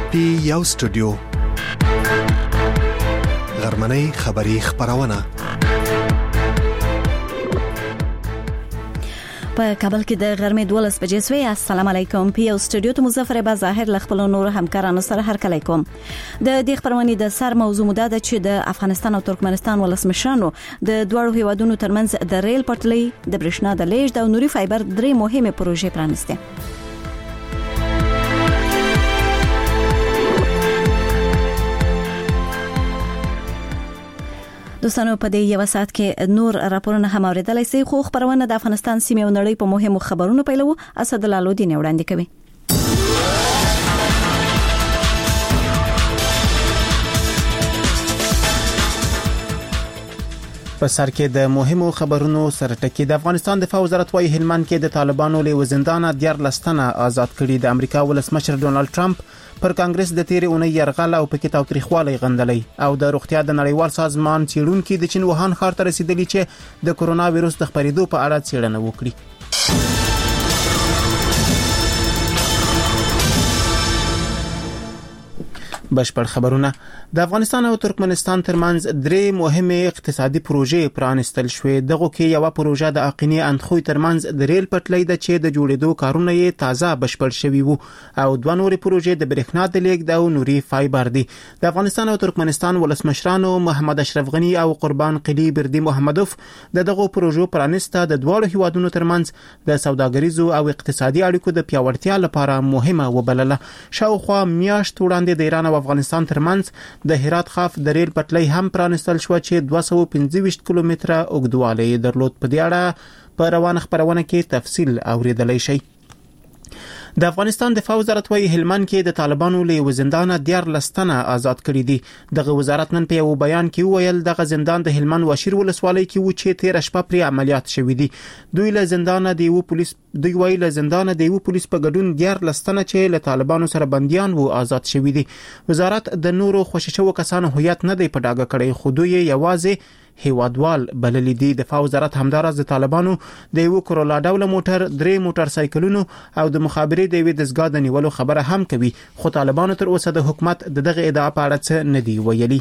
یو سټوډیو غرمنۍ خبری خبرونه په کابل کې د غرمې 12 بجې سوی. السلام علیکم. پی او سټوډیو ته مظفر با ظاهر لخپل نور همکارانو سره هرکلی کوم. د دې خبرونې د سر موضوع مده ده چې د افغانستان او ترکمنستان ولسمشرانو د دوه هیوادونو ترمنځ د ریل پټلۍ د برېښنا د لیږد او نوري فایبر درې مهمه پروژې پرانیسته. دوستانو په دې یو ساعت کې نور راپورونه هم اوریدلای شئ. خو خبرونه د افغانستان سیمې او نړۍ په مهمو خبرونو پیلو. اسد الله لودین وړاندې کوي. په سر کې د مهمو خبرونو سره ټکی. د افغانستان دفاع وزارت وايي هلمند کې د طالبانو له زندانه 14 تنه آزاد کړي. د امریکا ولسمشر ډونالد ټرمپ پر کانګرس د تیرې اونۍ يرغل او پکې تاوتریخوالی غندلې. او د روغتیا د نړیوال سازمان څېړونکو د چین ووهان ښار ته رسیدلی چې د کرونا وایروس د خپرېدو په اړه څېړنه وکړي. بشپړ خبرونه. د افغانستان او ترکمنستان ترمنځ درې مهمه اقتصادي پروژې پرانستل شوې. دغه کې یو پروژه د اقینی اندخوی ترمنځ د ریل پټلۍ د چې د جوړېدو کارونه یې تازه بشپړ شوي وو او دوه نورې پروژې د برېښنا د لیږد او نوري فایبر دي. د افغانستان او ترکمنستان ولسمشرانو محمد اشرف غنی او قربان قلی بردی محمدوف دغه پروژو پرانسته د دوه هیوادونو ترمنځ د سوداګریزو او اقتصادي اړیکو د پیاوړتیا لپاره مهمه وبلله. شاوخوا میاشت وړاندې د ایران او افغانستان ترمنځ د هرات خاف د ریل پټلۍ هم پرانستل شو چې 225 کیلومتره اوږدوالی درلود. په دې اړه په روان خبرونه کې تفصیل اوریدلای شئ. د افغانستان دفاع وزارت وايي هلمند کې د طالبانو له زندانه 14 تنه آزاد کړي دي. دغه وزارت نن په یو بیان کې ویل دغه زندان د هلمند واشیر ولسوالۍ کې و چې 13 شپه پر عملیات شوې دي. دوی له زندانه د یو پولیس په ګډون 14 تنه چې له طالبانو سره بنديان وو آزاد شوي دي. وزارت د نورو خوششو کسانو هویت نه دی په ډاګه کړی خو دوی یوازې هیوادوال بللی دي. دفاع وزارت همدارس د طالبانو د یو کرولا ډول موټر 3 موټر سایکلونو او د مخابرې د وی دزګا د نیولو خبره هم کوي خو طالبانو تر اوسه د حکومت دغه ادعا په اړه څه نه دی ویلي.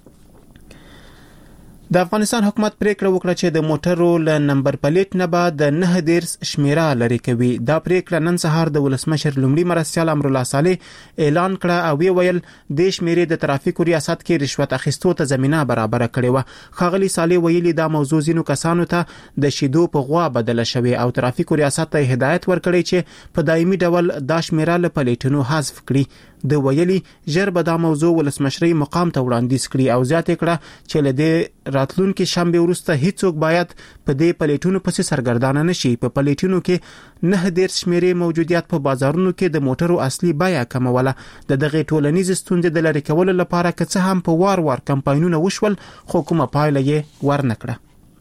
د افغانستان حکومت پریکړه وکړه چې د موټرو له نمبر پلیټ نه بعد د 9 شمیره لري کوي. دا پریکړه نن سهار د ولسمشر لومړي مرستیال امر الله صالح اعلان کړه او ویل د شمیرې د ترافیکو ریاست کې رشوت اخیستو ته زمينه برابر کړې و. خاغلی صالح ویلي دا موضوع زینو کسانو ته د شیدو په غوا بدل شوی او ترافیکو ریاست ته هدایت ورکړي چې په دایمي ډول دا شمیره له پلیټونو حذف کړي. د ویلي ژر به دا موضوع ولسمشري مقام ته وړاندیز کړي او زیاته کړه چې لدې راتلونکو شنبه وروسته هیڅوک باید په دې پلیټونو پسې سرګردانه نشي. په پلیټونو کې 9 شمیرې موجودیت په بازارونو کې د موټرو اصلي بیه کموله. دغه ټولنیز ستونزې د لری کولو لپاره که څه هم په وار کمپاینونه وشول خو کومه پایله یې ورنکړه.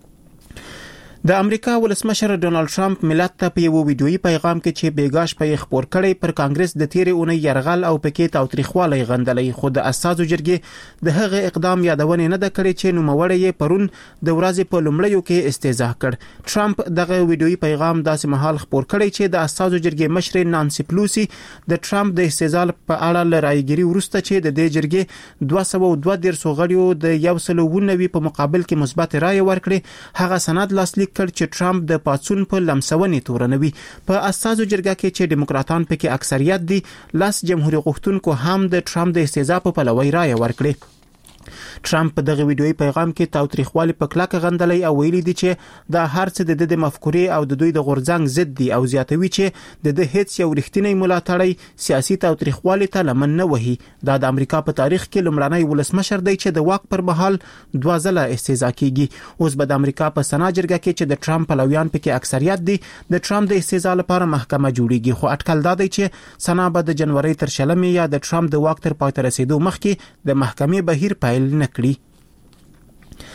د امریکا ولسمشر ډونالد ټرمپ ملت ته په یو ویډیويي پیغام کې چې بیګاش په خبر کړي پر کانګرس د تیرې اونۍ يرغل او پکې تاوتریخوالی غندلې خو د اساسو جرګې د هغه اقدام یادونه نه ده کړې چې نوموړی یې پرون د ورځې په لومړیو کې استهزاء کړ. ټرمپ دغه ویډیويي پیغام داسې مهال خبر کړي چې د اساسو جرګې مشر نانسي پلوسی د ټرمپ د استهزاء په اړه لرايګيري ورسته چې د دې جرګې 202 غړیو د 190 په مقابل کې مثبت رائے ورکړي. هغه سند لاسلیک کړ چې ټرمپ د پاتسون په لمسونې تورنوي. په اساسو جرګه کې چې دیموکراتان پکې اکثریت دي لاس جمهوریت غوښتونکو هم د ټرمپ د استهزاء په پلوي رائے ورکړي. ټرمپ په دغه ویډیويي پیغام کې تاوتریخوالی په کلکه غندلې او ویلي دي چې دا هر څه د مفکورې او د دوی د غورځنګ ضد دي او زیاتوي چې د هیڅ یو رښتینی ملاتړی سیاسي تاوتریخوالی ته لمن نه وهي. دا د امریکا په تاریخ کې لومړنی ولسمشر دی چې د واک پر مهال 2 ځله استهزاء کیږي. اوس به د امریکا په سنا جرګه کې چې د ټرمپ پلویان پکې اکثریت دي د ټرمپ د استهزاء لپاره محکمه جوړیږي خو اټکل دا دی چې سنا به د جنوري تر شلمې یا د ټرمپ د واک تر پای ته رسیدو مخکې د محکمې بهیر پیل نه کړي.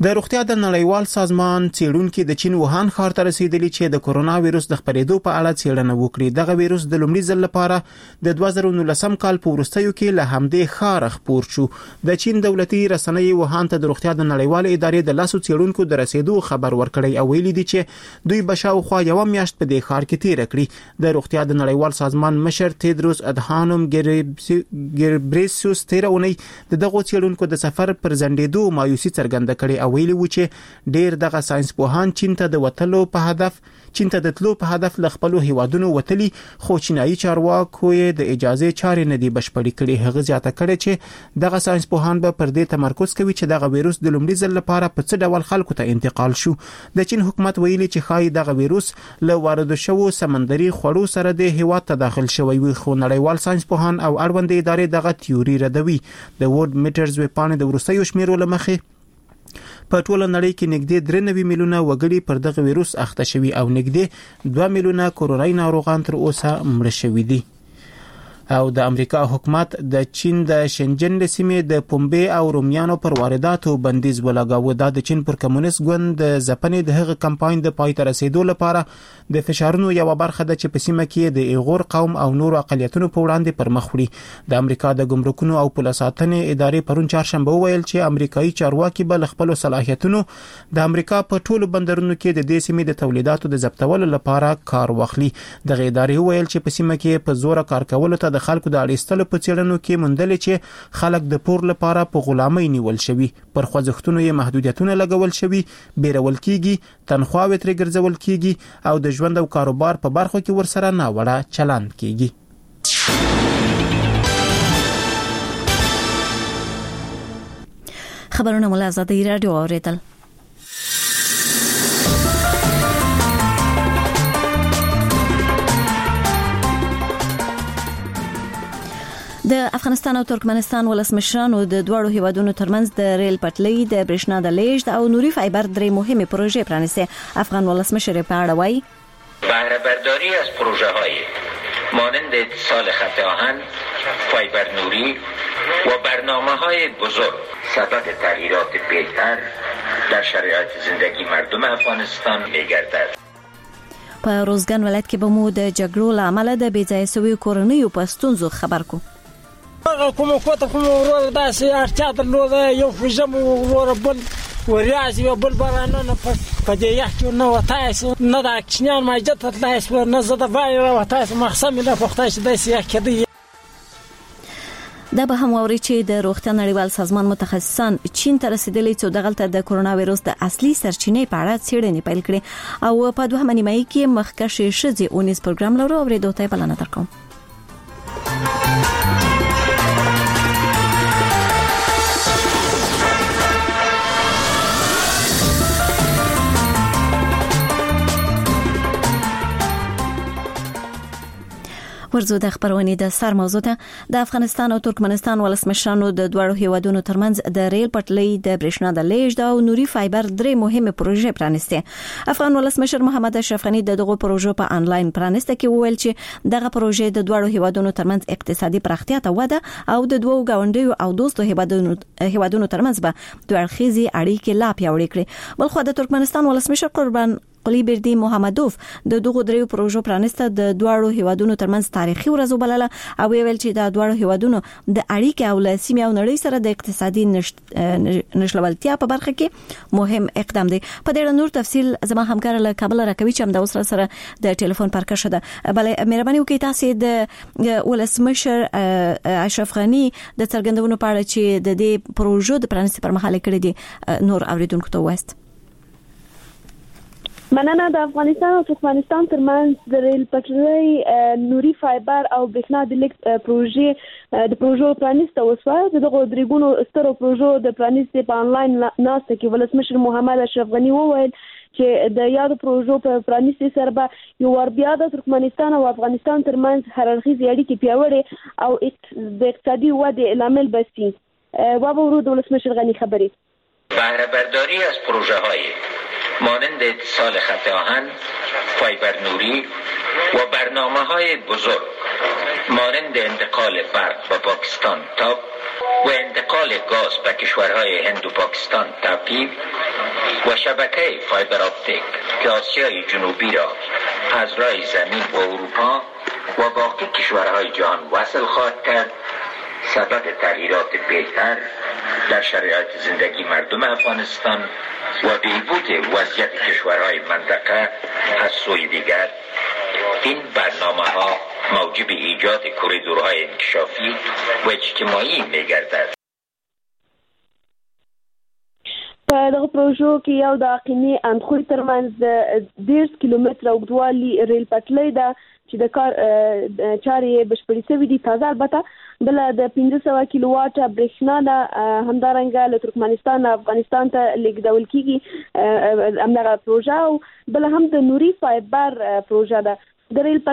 د روغتیا د نړیوال سازمان څېړونکو د چین ووهان ښار ته رسیدلی چې د کورونا وایروس د خپرېدو په اړه څېړنه وکړي. دغه وایروس د لومړي ځل لپاره د 2019 کال په وروستیو کې له همدې ښاره خپور شو. د چین دولتي رسنۍ ووهان ته د روغتیا د نړیوال ادارې د لاسو څېړونکو د رسیدو خبر ورکړی او ویلي دي چې دوی به شاوخوا یوه میاشت په دې ښار کې تېره کړي. د روغتیا د نړیوال سازمان مشر تیدروس ادهانوم ګیبریسیوس تېره اونۍ د دغو څېړونکو د سفر پر ځنډېدو مایوسي څرګنده کړې او ویلي و چې ډېر دغه ساينس پوهان چین ته د تلو په هدف له خپل هیوادونو وتلي، خو چینایي چارواکو یې د اجازه چارې نه دی بشپړې کړې. هغه زیاته کړې چې دغه ساينس پوهان به پر دې تمرکز کوي چې دغه وایروس د لومړي ځل لپاره په څه ډول خلکو ته انتقال شو. د چین حکومت ویلي چې ښایي دغه وایروس له وارد شوو سمندري خوړو سره د هیواد ته داخل شوی وي، خو نړیوال ساينس پوهان او اړوند ادارې دغه تیوري ردوي. د ورلد میټرز ویبپاڼې د وروستیو شمیرو له مخې په ټوله نړۍ کې نږدې 93 میلیونه وګړي پر دغه وایروس اخته شوي او نږدې 2 میلیونه کورونای ناروغان تر اوسه مړه شوي دي. او د امریکا حکومت د چین د شنجن د سیمې د پنبې او رومیانو پر وارداتو بندیز ولګاوه. دا د چین پر کمونیست ګوند د ځپنې د هغه کمپاین د پای ته رسیدو لپاره د فشارونو یو برخه ده چې په سیمه کې د ایغور قوم او نورو اقلیتونو په وړاندې پر مخ وړي. د امریکا د ګمرکونو او پولیس ساتنې ادارې پرون چهارشنبه وویل چې امریکایي چارواکي به خپل صلاحیتونو د امریکا په ټولو بندرونو کې د دې سیمې د تولیداتو د ضبطولو لپاره کار واخلي. دغه ادارې وویل چې په سیمه کې په زور کار کولو ته د خلکو د اړیستلو په څېړنو کې موندل چې خلک د پور لپاره په غلامۍ نیول شوي، پر خوځښتونو یې محدودیتونه لګول شوي، بیرول کیږي، تنخواوې ترې ګرځول کیږي او د ژوند او کاروبار په برخو کې ورسره ناوړه چلند کیږي. خبرونه مو له آزادۍ راډیو اوریدل. د افغانستان او ترکمنستان ولسمشرانو د دوړو هیوادونو ترمنځ د ریل پټلۍ د برېښنا د لیږد او نوري فایبر درې مهمه پروژې پرانیسته. افغان ولسمشر په اړه وایي بهره برداری از پروژه‌های مانند اتصال خط آهن، فایبر نوری و برنامه‌های بزرگ سبب تغییرات بهتر در شرایط زندگی مردم افغانستان می‌گردد. په روزګان ولایت کې به مو د جګړو له امله د بې ځایه شویو کورنیو په ستونزو خبر کو. کومه ورور داسې اړتیا درلوده، یو فژم ورور بل وریاض یو بل بارانه په دې یخ کې نه وتای نه د اکشنیان ماجد تلای سو نه زده وای وتای مخصم نه پختای چې داسې یخ کېدی. دا به هم ووري چې د روغتیا نړیوال سازمان متخصصان چین ته رسیدلي چې دغلته د کورونا وایروس د اصلي سرچینې په اړه څېړنې پیل کړې او په دوه نیمایي کې مخکښ شذې اونیز پروګرام لرو اوریدو ته بلنه درکوم. ورزو د خبرونې د سر موضوع ته د افغانستان او ترکمنستان ولسمشرانو د دوړو هیوادونو ترمنځ د ریل پټلۍ د برېښنا د لیږد او نوري فایبر درې مهمه پروژې پرانیسته. افغان ولسمشر محمد اشرف غنی دغه پروژو په انلاین پرانیسته کې وویل چې دغه پروژې د دوړو هیوادونو ترمنځ اقتصادي پراختیا ته وده او د دوو گاونډیو او دوستو هیوادونو ترمنځ به دوه اړخیزي اړیکې لا پیاوړې کړي. بلخو د ترکمنستان ولسمشر قربان قلیبردی محمدوف د دغه دریو پروژو پرانیسته د دوړو هیوادونو ترمنځ تاریخي ورځ وبلله او ویل چې د دوړو هیوادونو د اړیکې او لاسیمه او نړۍ سره د اقتصادي نشلولتیا په برخه کې مهم اقدام دی. په دې نور تفصیل زما همکار له کابل راکوي چې هم د اوسره سره د ټلیفون پر کښه ده. بلې مهرباني وکړئ تاسو د ولسمشر اشرف غنی د څرګندونو په اړه چې د دې پروژو د پرانیستو پر مهال کړي دي نور اوریدونکو ته وایست. مننه. د افغانستان او ترکمنستان ترمنځ د ریل پټلۍ نوري فایبر او برېښنا د لیږد پروژو پرانیسته وسوه. دغه درېګونو سترو پروژو د پرانیستې په انلاین ناسته کې ولسمشر محمد اشرف غنی وویل چې د یادو پروژو په پرانیستې سره به یو ور بیا د ترکمنستان او افغانستان ترمنځ هررخیزې اړیکې پیاوړې او د اقتصادي ودې لامل بسي. وابورو د ولسمشر غنی خبري. بهره برداری از پروژه‌های مانند اتصال خط آهن، فایبر نوری و برنامه‌های بزرگ مانند انتقال برق به پاکستان تاپ و انتقال گاز به کشورهای هند و پاکستان تاپی و شبکه فایبر اپتیک که آسیای جنوبی را از راه زمین و اروپا و باقی کشورهای جهان وصل خواهد کرد سبب تغییرات بهتر در شرایط زندگی مردم افغانستان و بهبود وضعیت کشورهای منطقه از سوی دیگر این برنامه‌ها موجب ایجاد کوریدورهای انکشافی و اجتماعی می‌گردد. په دغه پروژو کې یو د اقینې اندخوی ترمنځ 10 کیلومتره اوږدوالي ریل پټلۍ ده چې د کار چارې بشپړې شوې دي. تازه البته بل د 1500 کیلو واټه برېښنا ده همدارنګه له ترکمنستان افغانستان ته لیږدول کیږي همدغه پروژه او بل هم د نوري فایبر پروژه ده. د ریل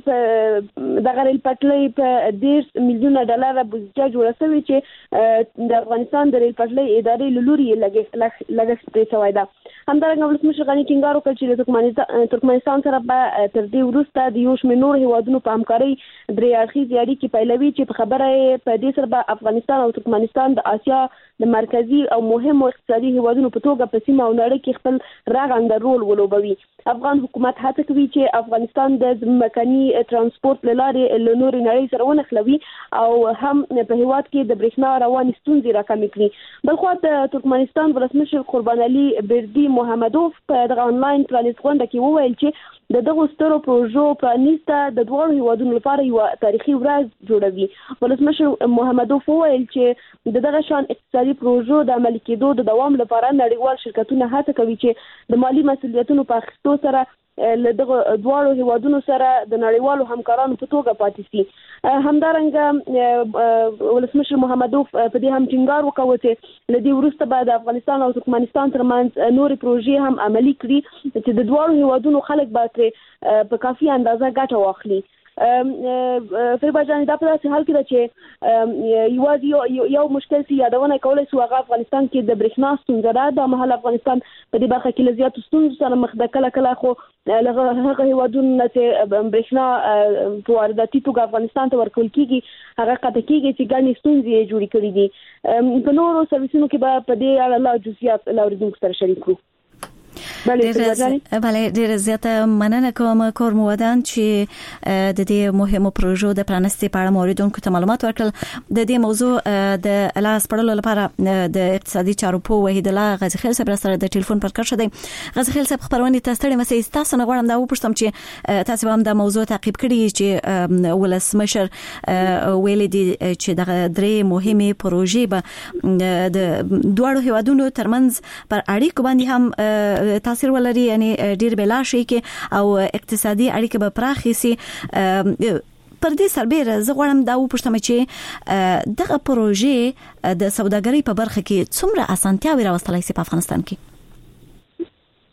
پټلۍ په 10 میلیونه ډالر بودیجه جوړه شوې چې د افغانستان د ریل پټلۍ ادارې له لوري لګښت پرې شوی ده. همدارنګه ولسمشر غني ټینګار وکړ چې د ترکمنستان سره به تر دې وروسته د یو شمېر نور هیوادونو په همکارۍ درې اړخیزې اړیکې پیلوي چې په خبره یې په دې سره به افغانستان او ترکمنستان د آسیا د مرکزي او مهمو اقتصادي هیوادونو په توګه په سیمه او نړۍ کې خپل رغنده رول ولوبوي. افغان حکومت هڅه کوي چې افغانستان د ځمکني ترانسپورت له لارې له نورې نړۍ سره ونښلوي او هم په هیواد کې د برېښنا روانې ستونزې راکمې کړي. بلخوا د ترکمنستان ولسمشر قربان علي بردي محمدوف په دغه انلاین پرانیست غونډه کې وویل چې د دغو سترو پروژو پرانیسته د دواړو هیوادونو لپاره یو تاریخي ورځ جوړوي. ولسمشر محمدوف وویل چې دغه شان اقتصادي پروژو د عملي کېدو د دوام لپاره نړیوال شرکتونه هڅه کوي چې د مالی مسؤلیتونو په اخیستو سره له دغه دواړو هیوادونو سره د نړیوالو همکارانو په توګه پاتې شي. همدارنګه ولسمشر محمدوف په دې هم ټینګار وکړ چې له دې وروسته به د افغانستان او ترکمنستان ترمنځ نورې پروژې هم عملي کړي چې د دواړو هیوادونو خلک به ترې په کافي اندازه ګټه واخلي. فریبا جان دا په داسې حال کې ده چې یوازې یو مشکل چې یادونه کولی شو هغه افغانستان کې د برېښنا ستونزه ده. دا مهال افغانستان په دې برخه کې له زیاتو ستونزو سره مخ ده. کله خو له هغه هیوادونو نه چې برېښنا په وارداتي توګه افغانستان ته ورکول کېږي هغه قطع کېږي چې ګڼې ستونزې یې جوړې کړي دي. په نورو سرویسونو کې به په دې اړه لا جزئیات له اورېدونکو سره شریک کړو. بله ډیره زیاته مننه کوم کورم ودان چې د دې مهمو پروژو د پرانستې په اړه موریدونکو ته معلومات ورکړل. د دې موضوع د لاس پړلو لپاره د اقتصادي چارو په وحید الله غزي خیل صاحب سره د ټلیفون پر کار شوی. غزي خیل صاحب خبرونه تاسو ته مسې تاسو نه غواړم دا وپوښتم چې تاسو هم د موضوع تعقیب کړی چې ولسمشر ویل دي چې د درې مهمه پروژې به د دوه هیوادونو ترمنځ پر اړیکو باندې هم تاثیر ولري یعنی ډیر بلا شي کې او اقتصادي اړیکې به پراخې سي. پر دې سربېره زه غواړم دا وپوښتم چې دغه پروژې د سوداګرۍ په برخه کې څومره اسانتیاوې راوستلای شي په افغانستان کې؟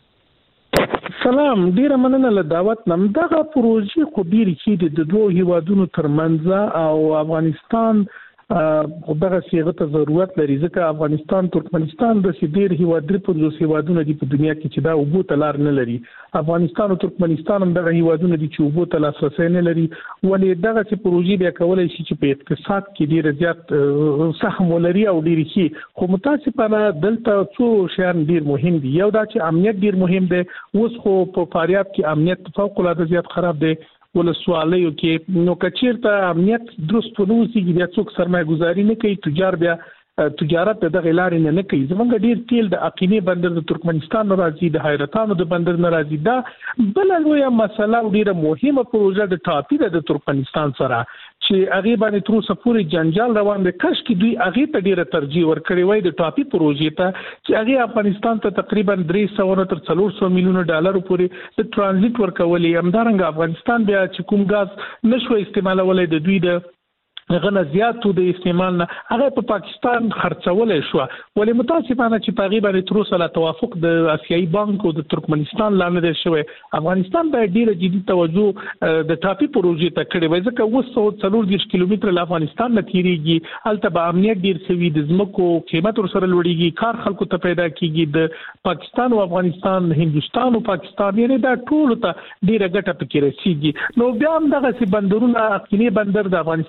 سلام، ډیره مننه له دعوت نم. دغه پروژې خو ډیرې چې د دوه هیوادونو ترمنځ او افغانستان دغه صيغه ته ضرورت لري ځکه افغانستان ترکمنستان د سیدیر هیوادري په دوه هیوادونو دی په دنیا کې چې دا وبو تلار نه لري. افغانستان او ترکمنستان هم دغه هیوادونو دي چې وبو تل لاسرسي نه لري. ولې دغه چې پروژې بیا کولای شي چې په اقتصاد کې ډیر زیات سهم ولري او ډیر شي. خو متاسفانه دلته څو شیان ډیر مهم دي. یو دا چې امنیت ډیر مهم دی. اوس خو په فاریاب کې امنیت فوق العاده زیات خراب دی. ولسوالیو کې نو کچیرته امنیت درست ونوسي بیا څوک سرمایه گذاري نه کوي. تجار بیا تجارت د دغه لارې نه کوي. زمونږ ډیر تیل د اقینې بندر د ترکمنستان راځي، د حیرتانو د بندر نه راځي. دا بل لویه مسله او ډیره مهمه پروژه د ټاپي د ترکمنستان سره چې هغه باندې تر اوسه پورې جنجال روان دی. کاش کې دوی هغه ته ډیره ترجیح ورکړي وای د ټاپي پروژې ته چې هغه افغانستان ته تقریبا 300 تر 400 میلیون ډالر پورې د ترانزیت ورکولې. همدارنګه افغانستان بیا چې کوم غاز نشو استعمالولای د دوی د غنه زیاتو د استعمال نه هغه په پاکستان خرڅولای شو. ولې متاسفانه چې په غیبه تر اوسه لا توافق د آسیایي بانک او د ترکمنستان لاندې دی شوی. افغانستان باید ډیره جدي توجه د ټاپي پروژې ته کړي وای ځکه 240 کیلومتر له افغانستان نه تیریږي. هلته به امنیت ډیر سوي، د ځمکو قیمت ورسره لوړیږي، کار خلکو ته پیدا کیږي. د پاکستان او افغانستان، هندوستان او پاکستان یې دا ټول ته ډیره ګټه پکې رسیږي. نو بیا هم دغه سي بندرونه اقینې بندر د افغانستان لپاره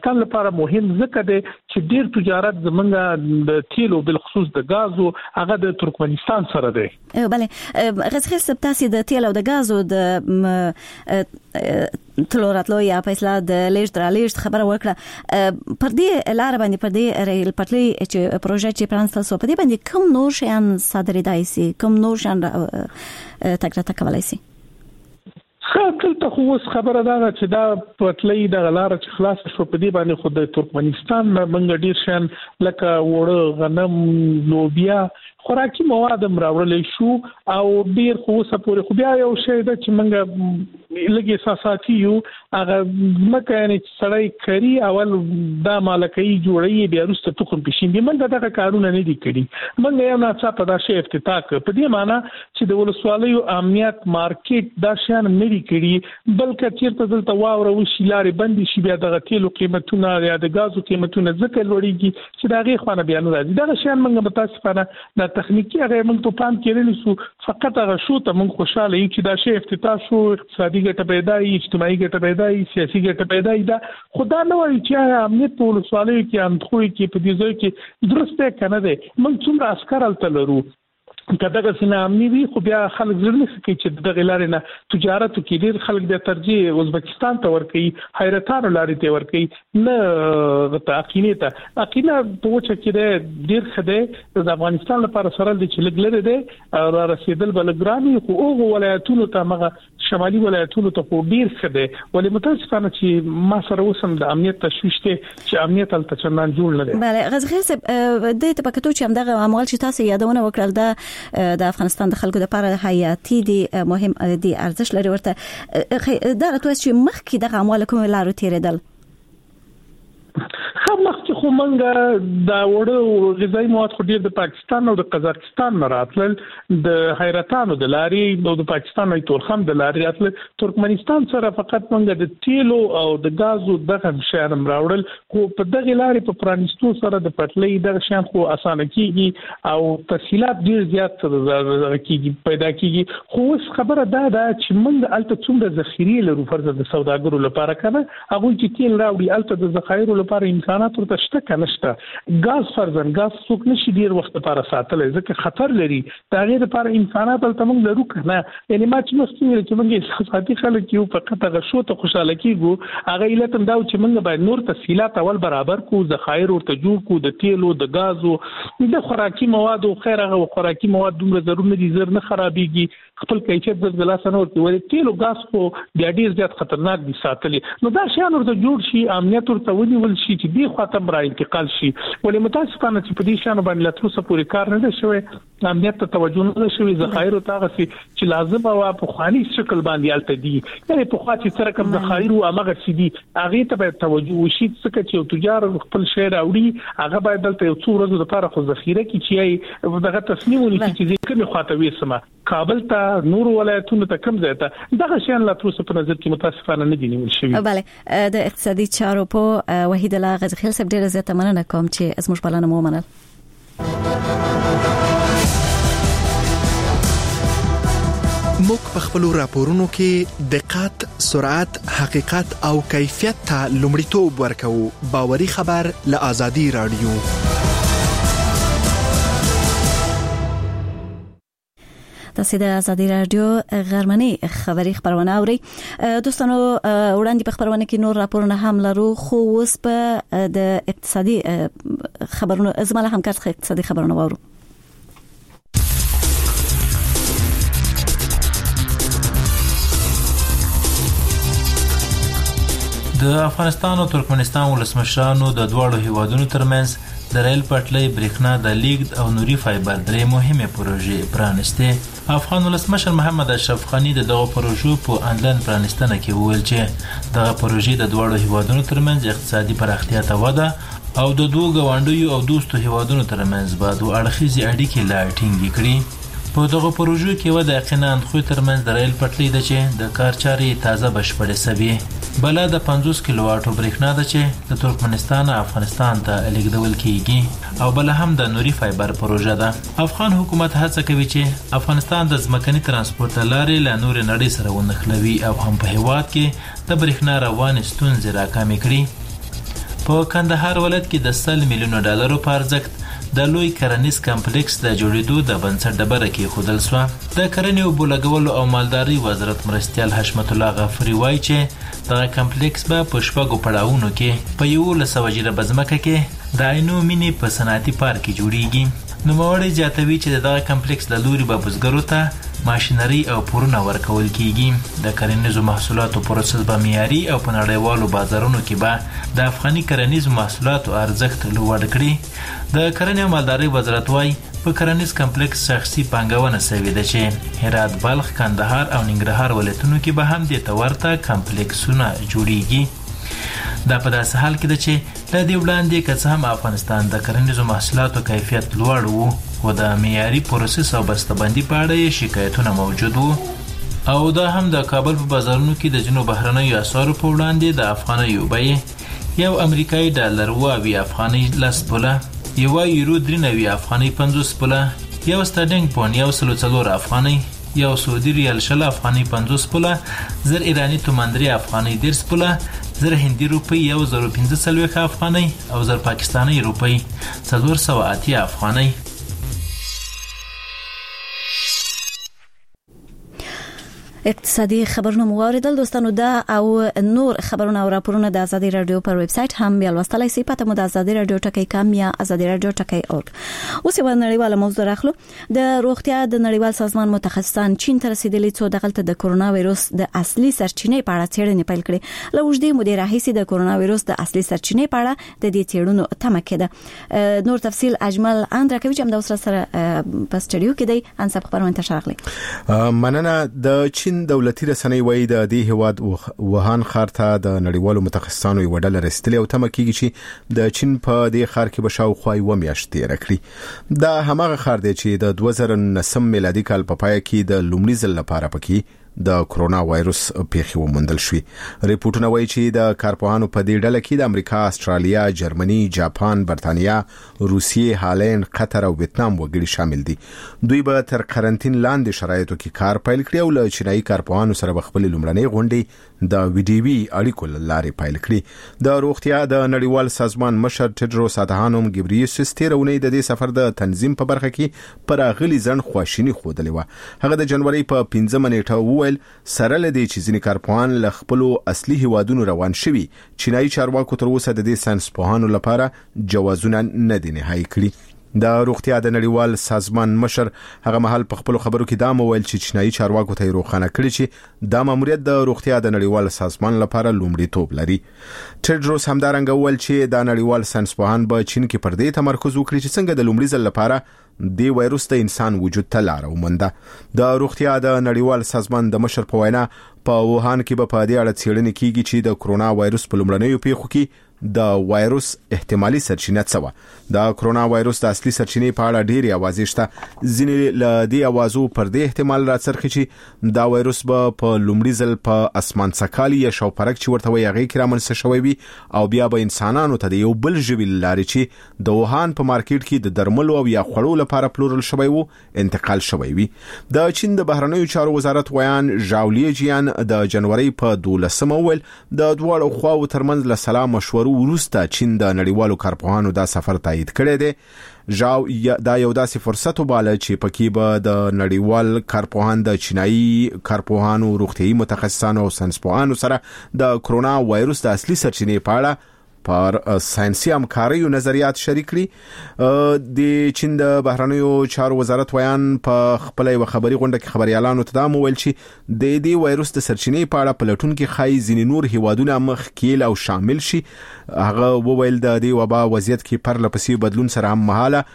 لپاره مهم ځکه دی چې ډیر تجارت زمونږ د تیلو بل خصوص د غازو هغه د ترکمنستان سره دی. بله غزخیل سب تاسو د تیل او د غازو د تلوراتلو یا په اصطلاح د لیږد خبره وکړه پر دې لار باندې پر دې ریل پټلۍ چې پروژه چې پرانستل سو په دې باندې کوم نور شیان صادریدای سي کوم نور شیان تګ کولای سي؟ دلته خو اوس خبره ده چې دا پټلۍ د لار چې خلاص شو په دې باندې خو د ترکمنستان منګ ډیر شان لکه وړه غنم لوبیا خوراکي مواد راوړل شو او ډیر خو سپورې خو بیا یو شی ده چې منګ لګي اساساتي یو هغه مکه یعنی سړی کری اول دا مالکي جوړي بیا وروسته تخم پېښیندي منګ دغه کارونه نه دي کړی منګ یو نه څه په دا شی افتتاح په دې معنی چې د ولسوالیو امنیت مارکیټ دا شان نه دي کړی بلکې چیرته دلته واوره وشي لارې بندي شي بیا دغه تیلو قیمتونه یا د غازو قیمتونه ځکه لوړیږي چې دا غي خوانه بیان راځي دا شان منګ متاسفانه د تخنیکی هغه موږ ته پام کړی سو فقط هغه شو ته موږ خوشاله یو چې دا شی افتتاح شو اقتصادي ګټه پیدا ای اجتماعي ګټه پیدا ای سیاسي ګټه پیدا ای دا خدا نه وایي چې امنیت په ولسوالیو کې اندخوي کې په دې ځای کې درسته کنه ده موږ څومره عسكر التلرو کداګه سینا امني وي خو بیا خلک زړه کوي چې دغه لارې نه تجارت کې ډیر خلک د ترجیح ازبکستان ته ورکوي حیرتانو لارې ته ورکوي نه تاقینه ته اقینه په وچه کې ډیر خده د افغانستان لپاره سره د چلګ لري دی او رسیدل بلګرامي خو او ولایتونو ته مغه شمالي ولایتونو ته ډیر خده ولې متاسفانه چې ما سره وسم د امنیت تشويش ته چې امنیت تل تچنان جوړ لري. بله غزخیل صاحب د تپکتو چې همدغه اموال چې تاسو یادونه وکړل د افغانستان د خلکو لپاره حیاتي دي مهم دي ارزش لري ورته دا راته چې مخکې د اموال کوم لارو تیرېدل مخکې خو منګه دا وړو غذایی مواد خو ډیر د پاکستان او د قزاقستان نه راتلل د حیرتانو د لارې او د پاکستان او ترخم د لارې راتلل ترکمنستان سره فقط منګه د تیلو او د غازو دغه شیان راوړل خو په دغه لارې په پرانستو سره د پټلۍ دغه شیان خو اسانه کیږي او تفصيلات ډیر زیات کیږي پیدا کیږي خو اوس خبره ده چې منګه الته څومره ذخیره لرو فرض د سوداګرو لپاره کنه هغه چې تیل راوړي الته د ذخایرو لپاره امکانات ورته شته کنه شته غاز فرضاً غاز څوک نشي ډیر وخت لپاره ساتل ځکه خطر لري دا غیر لپاره امکانات تل موږ لرو کنه یعنی ما چې مستوي چې موږ احساساتي خلک یو فقط هغه شو ته خوشاله کیږو هغه علت دا چې موږ باید نور تفصيلات اول برابر کو ذخایر ورته جوړ کو د تیلو د غازو د خوراکي مواد او خیر هغه خوراکي مواد دومره ضروري نه دي زر نه خرابيږي خپل کیفیت د ګلاسانو ورته تیلو غاز کو بیا ډیر زیات خطرناک دي ساتلې نو دا شیان ورته جوړ شي امنیت ورته ونیول شي چې دی خاطر را انتقال شي ولې متاسفانه چې په دې شان باندې لا تر اوسه پورې کار نه شوی امنیت ته توجه نه شوی ذخایر او تاغه چې لازم او په خواني شکل باندې الته دي یعنی په خاطر سره کوم ذخایر او هغه چې دي هغه ته باید توجه وشي څنګه چې تجار خپل شی راوړي هغه باید دلته یو څو ورځې لپاره خو ذخیره کې چې دغه تصمیم ونیسي چې کومه خاطر وسمه کابل ته نور ولایتونو ته کم ځای ته دغه شیان لا تر اوسه په نظر کې متاسفانه نه دي نیول شوی. بله د اقتصادي چارو په وحید الله غزخیل صاحب ډیره زیاته مننه کوم چې از موږ بلنه مو ومنل. موږ په خپل راپورونو کې دقت، سرعت، حقیقت او کیفیت ته لومړیتوب ورکوو. باوري خبر له آزادي رادیو. تاسو د آزادي رادیو غرمنۍ خبری خبرونه اورئ. دوستانو وړاندې په خبرونه کې نور راپورونه هم لرو خو اوس په د اقتصادي خبرونو زموږ همکار اقتصادي خبرونه وورو. د افغانستان او ترکمنستان ولسمشرانو د دواړو هیوادونو ترمنځ د ریل پټلۍ برېښنا د لیږد او نوري فایبر درې مهمه پروژې پرانستې. افغان ولسمشر محمد اشرف غنی دغه پروژو په انلاین پرانستنه کې وویل چې دغه پروژې د دواړو هیوادونو ترمنځ اقتصادي پراختیا ته وده او د دوه ګاونډیو او دوستو هیوادونو ترمنځ به دوه اړخیزې اړیکې لا ټینګې کړي. په دغه پروژو کې وده یقینا خو ترمنځ د ریل پټلۍ د چې د کار چارې تازه بشپړې سوي. بل د 50 کیلو واټو برېښنا د چې د ترکمنستان او افغانستان ته لیږدول کیږي او بل هم د نوري فایبر پروژه ده. افغان حکومت هڅه کوي چې افغانستان د ځمکني ترانسپورت لارې له نور نړۍ سره ونښلوي او هم په هیواد کې د برېښنا روان ستونزې راکمې کړي. په کندهار ولایت کې د 100 میلیون ډالرو په ارزښت د لوی کرنیز کمپلیکس د جوړېدو د بنسټ ډبره کېښودل شوه. د کرنې اوبو لګولو او مالدارۍ وزارت مرستیال حشمت الله غفوري وایي چې دغه کمپلیکس به په 6 پړاوونو کې په 1100 جریبه ځمکه کې د عینو مینې په صنعتي پارک کې جوړیږي. نوموړی زیاتوي چې دغه کمپلیکس د لوري به بزګرو ته ماشینري او پورونه ورکول کیږي. د کرنیزو محصولاتو پروسس به معیاري او په نړیوالو بازارونو کې به د افغاني کرنیزو محصولاتو ارزښت لوړ کړي. د کرنې او مالدارۍ وزارت وايي په کرنیز کمپلیکس شخصي پانګونه شوې ده چې هرات، بلخ، کندهار او ننګرهار ولایتونو کې به هم د تورته کمپلیکسونه جوړیږي. دا په داسې حال کې ده چې له دې وړاندې که څه هم افغانستان د کرنیزو محصولاتو کیفیت لوړ وو، خو د معیاري پروسس او بسته‌بندي په اړه یې شکایتونه موجود وو، او دا هم د کابل په بازارونو کې د ځینو بهرنیو اسعارو په وړاندې د افغانیو بیې 1 امریکایي ډالر 20 افغانۍ 10 پوله، 1 یورو 93 افغانۍ 50 پوله، 1 سترلینګ پاونډ 104 افغانۍ، 1 سعودي ریال 20 افغانۍ 50 پوله، 1000 ایرانی تومان 3 افغانۍ 10 پوله، 1000 هندي روپۍ 1045 افغانۍ او 1000 پاکستاني روپۍ 480 افغانۍ. اقتصادي خبرونه مو اوریدل دوستانو. دا او نور خبرونه او راپورونه د ازادي رادیو پر ویب سټ هم بیا لوستلای شئ. پته مو د ازادي رادیو ټکی کام یا ازادي رادیو ټکی اورګ. اوس یو نړیواله موضوع راخلو. د روغتیا د نړیوال سازمان متخصصان چین ته رسیدلي څو دغلت د کورونا وایروس د اصلي سرچینې په اړه څېړنې پیل کړې. له وجدي مدیر راهیسي د کورونا وایروس د اصلي سرچینې په اړه د دې څېړنو تمه کړه. نور تفصیل اجمل اندرکوي چې هم د اوسره سره په سټډیو کې دی انسب خبرونه تشارغلي. مننه. د چین دولتي رسنۍ وایي د دې هواد ووهان ښار ته د نړیوالو متخصصانو یو ډله رسیدلې او تمه کیږي چې د چین په دې ښار کې به شاوخوا 1 میاشت تېره کړي. دا هماغه ښار دی چې د 2009 میلادي کال په پای کې د لومړي ځل لپاره پکې د کورونا وایروس پیښې وموندل شوې. ریپورتونه وایي چې د کارپوهانو په دې ډله کې د امریکا، استرالیا، جرمني، جاپان، برتانیا، روسیې، هالند، قطر او ویتنام وګړي شامل دي. دوی به تر قرنټین لاندې شرایطو کې کار پیل کړي او له چینایي کارپوهانو سره خپل لومړنۍ غونډې د ویډیوي اړیکو لارې پیل کړي. د روغتیا د نړیوال سازمان مشر ټیډروس ادهانوم ګبریسوس تیرونی د دې سفر د تنظیم په برخه کې پر اغلی ځن خواشینی خوده و. هغه د جنوري په 15 نیټه سره لدی چې ځینې کارپوهان له خپل اصلي هوادونو روان شوي. چینایي چارواکو تر اوسه د دې ساينس پوهانو لپاره جوازونه نه دي نهایی کړي. د روغتیا د نړیوال سازمان مشر هغه مهال په خپل خبرو کې دا مویل چې چینایي چارواکو ته روښانه کړی چې دا ماموریت د روغتیا د نړیوال سازمان لپاره لومړیتوب لري. ټیډروس همدارنګه ویل چې د نړیوال ساينس پوهان به چین کې پر دې تمرکز وکړي چې څنګه د لومړي ځل لپاره د وایروس د انسان وجود ته لار ومنده. د روغتیا د نړیوال سازمان د مشر په وینا په ووهان کې به په دې اړه څېړنې کیږي چې د کورونا وایروس په لومړنیو پیښو کې د وایروس احتمالي سرچینه څه و. د کورونا وایروس د اصلي سرچینې په اړه ډېری اوازې شته. ځینې له دې اوازو پر دې احتمال راڅرخي چې دا وایروس به په لومړي ځل په اسمان څکالي یا شاوپرک چې ورته وایي هغه کې رامنځته شوی وي او بیا به انسانانو ته د یو بل ژوي لارې چې د ووهان په مارکیټ کې د درملو او یا خوړو لپاره پلورل شوی وو انتقال شوی وي. د چین د بهرنیو چارو وزارت ویان ژاولي جیان د جنوري په 12 ول د دواړو خواو ترمنځ له سلام مشورو وروسته چین د نړیوالو کارپوهانو دا سفر تایید کړی دی. ژاو دا یو داسې فرصت وباله چې پکې به د نړیوال کارپوهان د چینایي کارپوهانو، روغتيایي متخصصانو او ساينسپوهانو سره د کورونا وایروس د اصلي سرچینې په اړه پر ساينسي همکاریو نظریات شریک کړي. د چین د بهرنیو چارو وزارت ویان په خپل یو خبري غونډه کې خبريالانو ته دا مویل چې د دې وایروس د سرچینې په اړه پلټون کې خای ځینې نور هیوادونه مخ کېل او شامل شي. هغه وویل د دې وبا وضعیت کې پر لپسې بدلون سره هم مهاله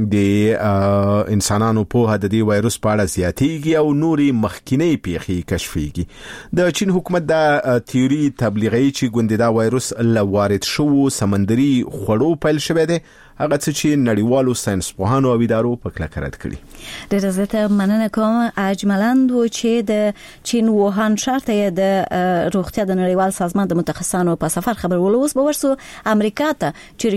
د انسانانو په د دې وایروس په اړه زیاتېږي او نوري مخکینی پیښې کشفيږي. د چین حکومت د تیوري تبلیغي چې ګوندې دا وایروس له وارد شوو سمندري خوړو پیل شوی دی هغه څه چې نړیوالو ساينسپوهانو او ادارو په کلکه رد کړي. ډېر زیاته مننه کوم. اجملاند و چې د چین ووهان ښار ته د روغتیا د نړیوال سازمان د متخصصانو په سفر خبرولو اوس به ورسو امریکا ته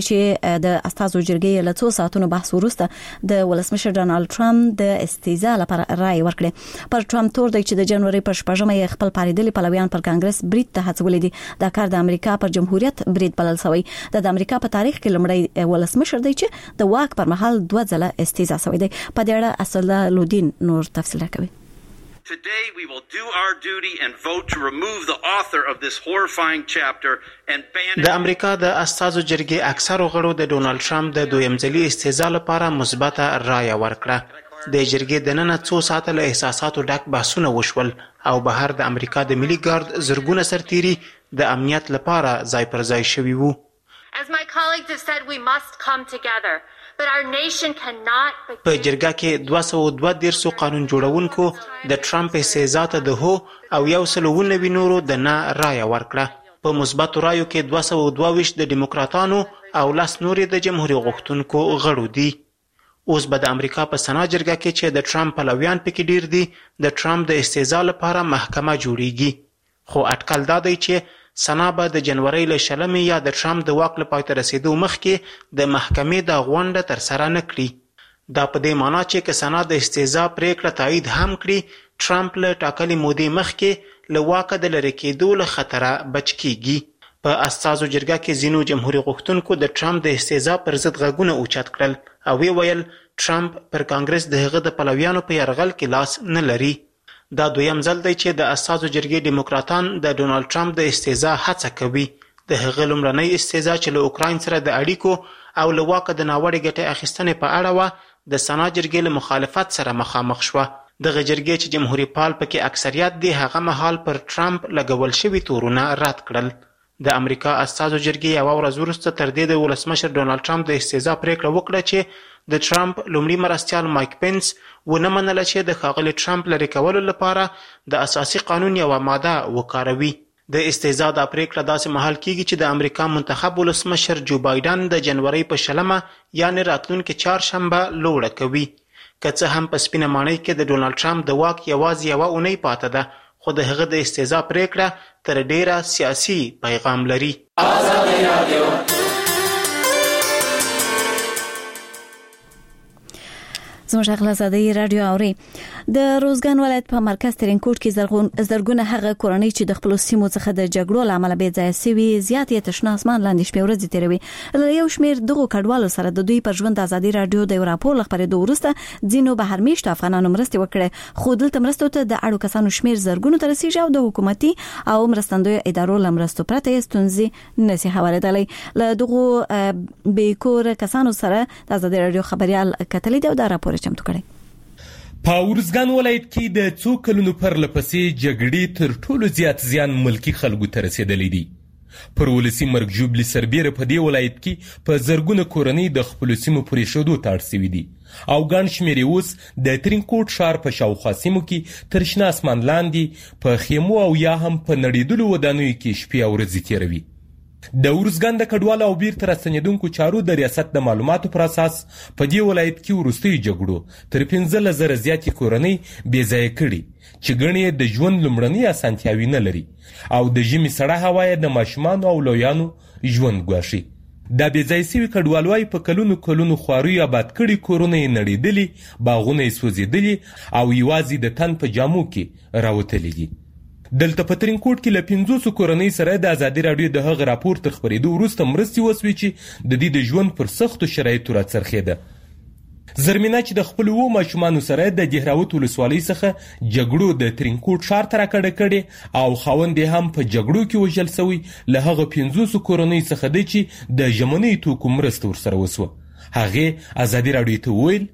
چې د استازو جرګې له 2 ساعتونو بحث وروسته د ولسمشر ډونالد ټرمپ د استیزا لپاره رائے ورکړه. پر ټرمپ تور دی چې د جنوري پر 8مه خپل پاریدلي پلویان پر کانګرس برید ته هڅولې دي. دا کار د امریکا پر جمهوریت برید بلل شوی. د امریکا په تاریخ کې لومړی ولسمشر دی چې د واک پر مهال 2 ځله استیزا شوی دی. په دې اړه اسدالله لودین نور تفصیل کوي. Today we will do our duty and vote to remove the author of this horrifying chapter and ban it. د امریکا د استازو جرګې اکثر غړو د ډونالد ټرمپ د دویم ځلي استیزا لپاره مثبته رائے ورکړه. د جرګې د نن 2 ساعته له احساساتو ډک بحثونه وشول او بهر د امریکا د ملي ګارد زرګونه سرتیري د امنیت لپاره ځای پر ځای شوي وو. As my colleagues have said, we must come together. But our nation cannot. په جرګه کې 232 قانون جوړونکو د ټرمپ استیزا ته د هو او 190 نورو د نه رائے ورکړه. په مثبت رائیو کې 222 د دیموکراتانو او 10 نورې د جمهوریت غوښتونکو غړو دي. اوس به د امریکا په سنا جرګه کې چې د ټرمپ پلویان پکې ډیر دي د ټرمپ د استیزا لپاره محکمه جوړیږي. خو اټکل دا دی چې سنا به د جنوري له 20 یا د ټرمپ د واک لپاره تر رسیدو مخکې د محکمې د غونډه تر سره نه کړي. دا په دې معنی چې که سنا د استیزا پریکړه تایید هم کړي ټرمپ له ټاکلي مودې مخکې له واکه د لرې کېدو له خطره بچ کیږي. په استازو جرګه کې ځینو جمهوریت غوښتونکو د ټرمپ د استیزا پر ضد غږونه اوچت کړل او ویل ټرمپ پر کانګرس د هغه د پلویانو په یرغل کې لاس نه لري. دا دویم ځل دی چې د استازو جرګې دیموکراتان د ډونالد ټرمپ د استیزا هڅه کوي. د هغه لومړنۍ استیزا چې له اوکراین سره د اړیکو او له واکه د ناوړې ګټې اخیستنې په اړه وه د سنا جرګې له مخالفت سره مخامخ شوه. دغه جرګې چې جمهوریت پال پکې اکثریت دی هغه مهال پر ټرمپ لګول شوي تورونه رد کړل. د امریکا استازو جرګې یوه ورځ وروسته تر دې د ولسمشر ډونالد ټرمپ د استیزا پریکړه وکړه چې د ټرمپ لومړي مرستیال مایک پنس ونه منله چې د ښاغلي ټرمپ لرې کولو لپاره د اساسي قانون یوه ماده وکاروي. د استیزا دا پریکړه داسې مهال کیږي چې د امریکا منتخب ولسمشر جو بایدن د جنوري په 20 یعنې راتلونکي چهارشنبه لوړه کوي. که څه هم په سپینه ماڼۍ کې د ډونالد ټرمپ د واک یوازې یوه اونۍ پاته ده خو د هغه د استیزا پریکړه تر ډیره سیاسي پیغام لري. آزادي رادیو زموږ غږ آزادي رادیو اوري. د روزګان ولایت په مرکز ترینکوټ کې زرګونه هغه کورنۍ چې د خپل سیمو څخه د جګړو لامل به ځای سوي زیات یې تشنه اسمان لاندې شپې ورځې تیروي. له یو شمیر دغه کډوالو سره د دوی پر ژوند آزادي رادیو د راپور خبرېدو وروسته ځینو بهرمیشت افغانانو مرستې وکړې خو دلته مرستو ته د اړو کسانو شمیر زرګونو ته رسیږي او د حکومتي او مرستندوی ادارو لمرستو پرته ستونزې نشي حوالېدلی. له دغه بیکور کسانو سره د آزادي رادیو خبريال کتلې دی او دا راپور چمتو کړی. په ورزګان ولایت کې د څو کلونو پر لپسې جګړې تر ټولو زیات زیان ملکی خلکو ته رسیدلی دی. پر ولسی مرګ جوبلی سربېره په دې ولایت کې په زرګونه کورنۍ د خپل سیمو پرې شودو ته اړ شوي دي او ګڼ شمېر اوس د ترینکوټ ښار په شاوخوا سیمو کې تر شنه اسمان لاندې په خیمو او یا هم په نړېدلو ودانیو کې شپې او ورځې تېروي. د ورزګان د کډوالو او بیرته راستنېدونکو چارو د ریاست د معلوماتو پر اساس په دې ولایت کې وروستیو جګړو تر 15,000 زیاتې کورنۍ بې ځایه کړي چې ګڼې د ژوند لومړنۍ اسانتیاوې نه لري او د ژمي سړه هوا یې د ماشومانو او لویانو ژوند ګواښي. دا بې ځای سوي کډوالوای په کلونو خواریو آباد کړي کورونه یې نړېدلي باغونه یې سوځېدلي او یوازې د تن په جامو کې راوتلي دي. دلته په ترینکوټ کې له 500 کورنۍ سره د آزادي رادیو د هغه راپور تر خپرېدو وروسته مرستې وسوې چې د دې د ژوند پر سختو شرایطو راڅرخېده. زرمینه چې د خپلو اوو ماشومانو سره د دهراوت ولسوالۍ څخه جګړو د ترینکوټ ښار ته راکډه کړې او خاوند یې هم په جګړو کې وژل سوی له هغه 500 کورنۍ څخه دی چې د ژمنۍ توکو مرسته ورسره وسوه. هغې آزادي رادیو ته وویل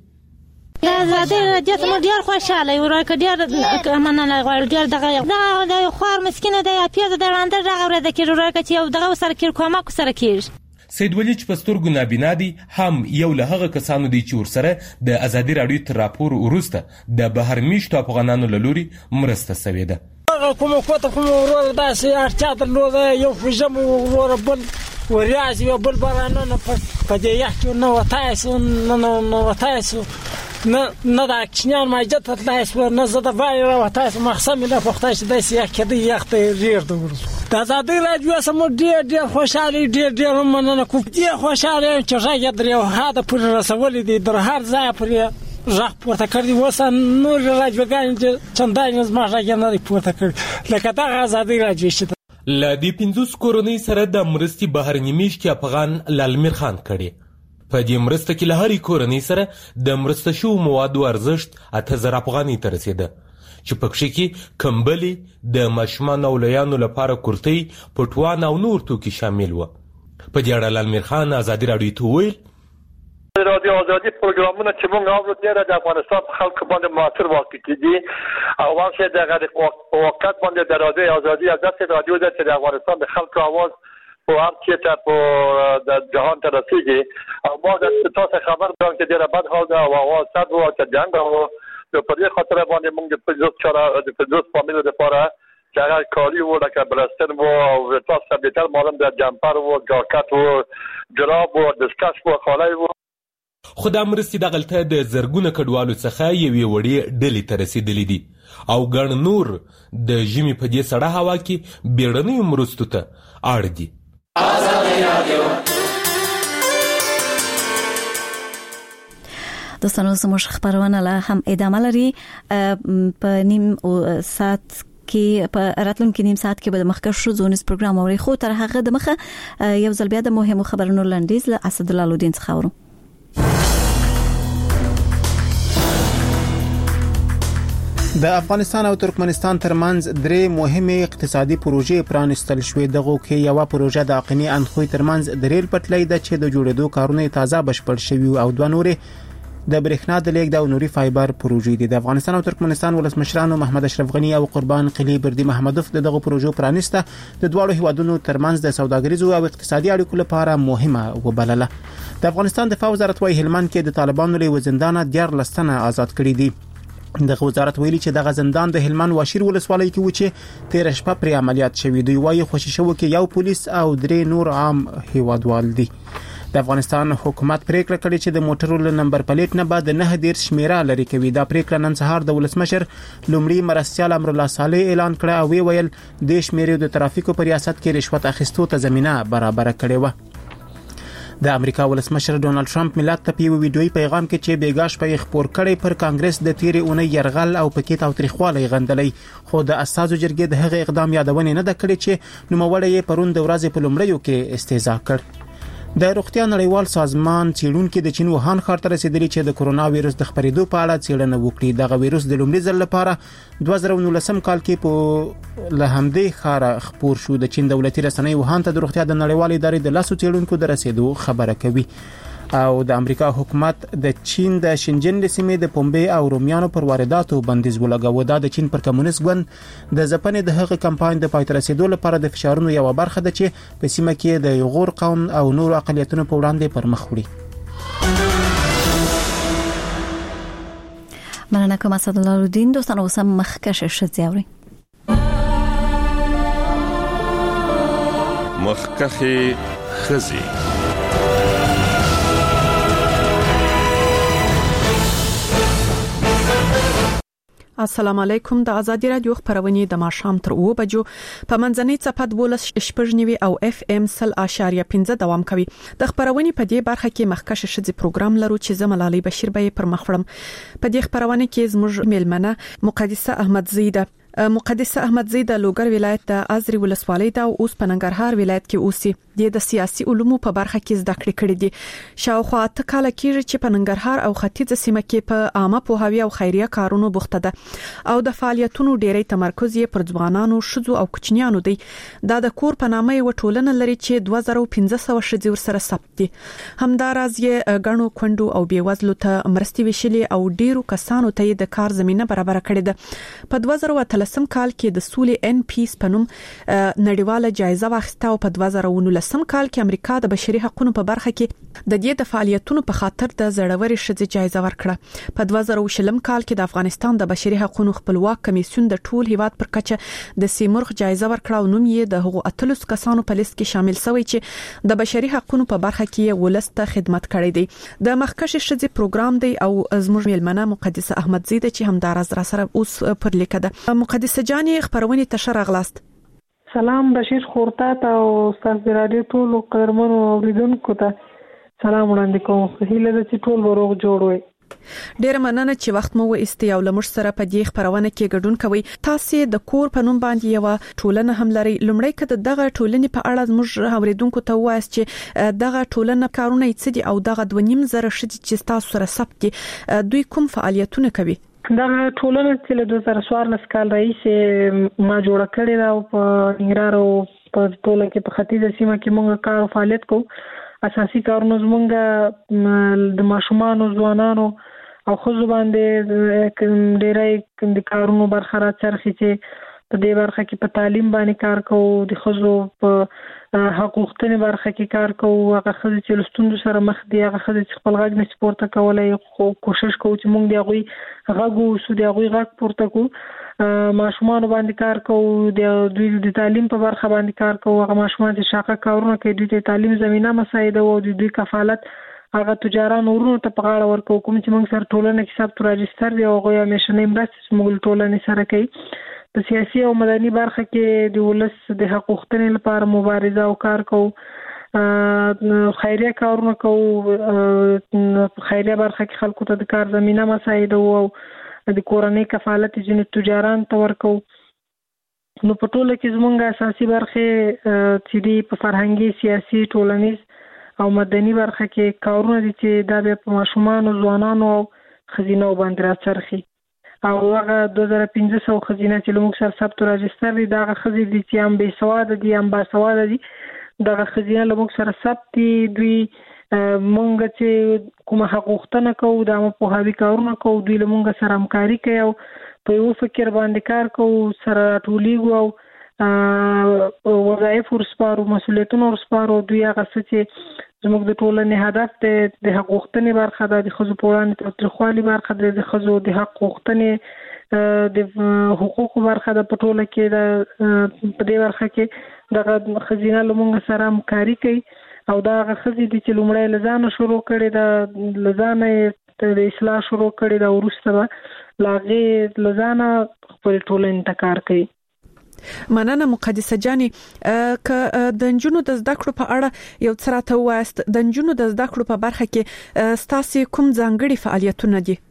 آزادي رادیو ته مو ډېر خوشحاله یو راکه ډېر مننه غواړو ډېر دغه د خوار مسکینه دی پیاده د ړانده دغه ورځ کې راکه چې یو دغه سره کې کومک سره کېږي. سید ولی چې په سترګو نابینا دی هم یو له هغه کسانو دی چې ورسره د آزادي رادیو تر راپور وروسته د بهرمیشتو افغانانو له لوري مرسته سوې ده. هغه کومه کوته کومه ورور داسې اړتیا درلوده یو فژم ورور بل وریاض یو بل بارانونه په دې یخ کې نه وتای سو نه دا کشنیان ماجد تطلع سو نه زده وای را وتای سو مخصم نه پختای چې د سیاح کې د یخ ته ریر دورس د آزادۍ راډیو سم ډیر خوشاله ډیر مننه کوم ډیر خوشاله چې راځي درو هدا پر رسول دي در هر ځای پر راح پورته کړی وسه نور راځوګان چې چندای زما راځي نه پورته کړی لکه دا آزادۍ راډیو شته ل دې 50 کورونی سره د مرستي بهرنی میشتي افغان لالمیر خان کړي په دې مرسته کې له هرې کورنۍ سره د مرسته شو موادو ارزښت 8000 افغانۍ ته رسیده چې پکې کې کمبلي د ماشومان او لویانو لپاره کورتۍ پټوان او نور توکي شامل و په دې اړه لالمیر خان ازادي راډیو ته ویل رادیو ازادي پروګرامونه چې موږ اورو د افغانستان په خلکو باندې موثر واقع دي او واشه د وقت باندې د رادیو ازادي داسې رادیو ده چې د افغانستان د خلکو आवाज په هر چیرته په د جهان ته رسیږي او ما د تاسو خبر درم چې ډیره بد حال ده او आवाज صد وو چې جنگ او په دې خاطر باندې موږ د پزوس فامیل لپاره چې هغه کاری وو لکه بلستر وو او تاسو به تر معلوم د جمپر وو جاکټ وو جراب وو دسکاش وو خولای وو خو دا مرستې دغلته د زرګونه کډوالو څخه یوې وړې ډلې ته رسېدلې دي او ګڼ نور د ژمي په دې سړه هوا کې بیړنیو مرستو ته اړ دي. دوستانو زموږ خبرونه لا هم ادامه لري په نیم ساعت کې په راتلونکي نیم ساعت کې به د مخکښ زونیز پروګرام اوري خو تر هغه د مخه یو ځل بیا د مهمو خبرونو لنډیز له اسد الله لودین څخه اورو. د افغانستان او ترکمنستان ترمنځ درې مهمه اقتصادي پروژې پرانستل شوې دغه کې یو پروژه د اقنی انخوي ترمنځ د ریل پټلۍ د چې د جوړېدو کارونه تازه بشپړ شوي او دوه نورې د برېښنا د لیږد او نوري فایبر پروژې دي. د افغانستان او ترکمنستان ولسمشرانو محمد اشرف غنی او قربان قلی بردی محمدوف دغه پروژو پرانسته د دواړو هیوادونو ترمنځ د سوداګریزو او اقتصادي اړیکو لپاره مهمه وبلله. د افغانستان دفاع وزارت وايي هلمند کې د طالبانو له زندان 14 تنه آزاد کړي دي. دغه وزارت ویلي چې دغه زندان د هلمند واشیر ولسوالۍ کې و چې 13 شپه پر عملیات شوې دوی وايي خوشی شو کې یو پولیس او 3 نور عام هیوادوال دي. د افغانستان حکومت پریکړه کړې چې د موټرو له نمبر پلیټ نه بعد 9 شمیره لري کوي. دا پریکړه نن سهار د ولسمشر لومړي مرستیال امر الله صالح اعلان کړ او ویل د شمیرې د ترافیکو په ریاست کې رشوت اخیستو ته زمينه برابر کړې و. د امریکا ولسمشر ډونالد ټرمپ ملت ته په ویډیوي پیغام کې چې بیګاش په خبر کړي پر کانګرس د تیرې اونۍ يرغل او پکې تاوتریخوالی غندلې خو د اساسو جرګې د هغه اقدام یادونه نه د کړې چې نوموړی یې پرون د ورځې په لومړیو کې استهزاء کړ. د روغتیا نړیوال سازمان څېړونکو د چین ووهان ښار ته رسیدلی چې د کرونا وایرس د خپرېدو په اړه څېړنه وکړي. دغه وایرس د لومړي ځل لپاره 2019 کال کې په لهمدې ښار خپور شو. د چین دولتي رسنۍ ووهان ته د روغتیا د نړیوال ادارې د لاسو څېړونکو د رسیدو خبره کوي او د امریکا حکومت د چین د شنجن سیمې د پومبې او رومیانو پر وارداتو بندیز ولګاوه. دا د چین پر کمونیست ګوند د ځپنې د هغه کمپاین د پای ته رسیدو لپاره د فشارونو یو برخه ده چې په سیمه کې د یغور قوم او نور اقلیتونو په وړاندې پر مخ وړي. مننه کوم اسد الله لودین. دوستانو اوس هم مخکښ شې اوري مخکښ خزي. السلام علیکم. د ازادي رادیو خبرونه د ماښام تر 2 بجو په منځنۍ صفحه 12.9 او اف ام 0.5 دوام کوي. د خبرونه په دې برخه کې مخکښ شې پروګرام لرو چې زملالي بشیر به پر مخړم. په دې خبرونه کې زموږ میلمنه مقدسه احمدزی مقدسه احمدزی د لوګر ولایت د ازری ولسوالۍ د اوس په ننګرهار ولایت کې اوسي. د سیاسي علومو په برخه کې زده کړې کړې دي. شاوخوا 8 کال کېږي چې په ننګرهار او ختیځ سیمه کې په عامه پوهاوی او خیریه کارونو بوخته ده او د فعالیتونو ډېری تمرکز یې پر ځوانانو شذو او کوچنیانو دی. دا د کور په نامه یو ټولنه لري چې 2500 شذو سره ثبت دي. همداراز یې غنو کندو او بیوزلو ته مرستي وشلي او ډیرو کسانو ته د کار زمينه برابر کړې ده. په 2013 2019 کال کې د سولې ان پیس په نوم نړیواله جایزه واخیسته او په 2019 کال کې امریکا د بشري حقوقو په برخه کې د دې د فعالیتونو په خاطر د زړوري ښځې جایزه ورکړه. په 2020 کال کې د افغانستان د بشري حقوقو خپلواک کمیسیون د ټول هیواد پر کچه د سیمرغ جایزه ورکړه او نوم یې د هغو 30 کسانو په لیست کې شامل شوی چې د بشري حقوقو په برخه کې ولسته خدمت کړی دی. د مخکښ ښځې پروګرام دی او زموږ میلمنه مقدسه احمدزی ده چې همداراز را سره اوس پر لیکه ده. مقدسه جانې خبرونه تشر اغلاست. سلام بشیر خورتات او استاد رادیو ټول قدرمنو اوریدونکو ته سلام وړاندې کوم. هیله ده چې ټول وروغ جوړ وي. ډیر مننه چې وخت مو وایستی او لمر سره په دې خبرونه کې ګډون کوي. تاسو د کور په نوم باندې یو ټولنه هم لري. لمړی کده دغه ټولنې په اړه موږ اوریدونکو ته وایي چې دغه ټولنه کارونه یې څه دي او دغه 2.5 زره شدي چې تاسو سره ثبت دي دوی کوم فعالیتونه کوي؟ دغه ټولنه چې له 2014 کال راهیسې ما جوړ کړې ده او په ننګرهار او په ټوله کې په ختیځه سیمه کې موږ کار او فعالیت کوو. اساسي کارونه زمونږ د ماشومان او ځوانانو او خو باندې ډېرای د کارونو برخه راځي چې په دې برخه کې په تعلیم باندې کار کوو، د خزو په حقوقتنې برخه کې کار کوو. هغه خزې چې لستوندو سره مخ دي، هغه خزې چې خپل غږ نشي پورته کولای، خو کوشش کوو چې موږ د هغوی غږ وسو، د هغوی غږ پورته کوو. ماشومان باندې کار کوو، د دوی د تعلیم په برخه باندې کار کوو. هغه ماشومان چې شاقه کارونه کوي دوی ته تعلیم زمينه مساعده او د دوی کفالت هغه تجاران ورونو ته په غاړه ورکو. کوم چې موږ سره ټولنه کې ثبت راجستر دی او هغه همیشنه مرسته موږ ټولنه سره کوي. په سیاسي او مدني برخه کې د ولس د حقوقو لپاره مبارزه او کار کوو. خیریه کارونه کوو. خیریه برخه کې خلکو ته د کار زمينه مساعده او د کورنۍ کفالت جن تجاران ته ورکو. نو په ټوله کې زمونږ اساسي برخه چې دی په فرهنګي، سیاسي، ټولنیز او مدني برخه کې کارونه دي چې دا په ماشومان او ځوانانو او خزینه باندې راڅرخي. او هغه 2500 خزینه چې موږ سره ثبت راجستر دي دا خزې دي چې هم بې سواده دي هم با سواده دي. دا خزینه موږ سره ثبت دي. دوی مونږ چې کومه حقوقتنه کوو دا مو په هاوی کارونه کوو. دوی له مونږ سره همکاري کوي او په یو فکر باندې کار کوو، سره ټولېږو او وظایف ورسپارو، مسؤلیتونه ورسپارو. دوی هغه څه چې زموږ د ټولنې هدف دی د حقوقتنې برخه ده، د ښځو په وړاندې تاوتریخوالي برخه ده، د ښځو د حق غوښتنې د حقوقو برخه ده. په ټوله کې په دې برخه کې دغه خزینه له مونږ سره همکاري کوي او دا هغه خزې دي چې لومړی له ځانه شروع کړې ده، له ځانه د اصلاح شروع کړې ده، وروسته به له هغې له ځانه خپل ټولنې ته کار کوي. مننه مقدسه جانې. که د نجونو د زده کړو په اړه یو څه راته ووایاست، د نجونو د زده کړو په برخه کې ستاسو کوم ځانګړي فعالیتونه دي؟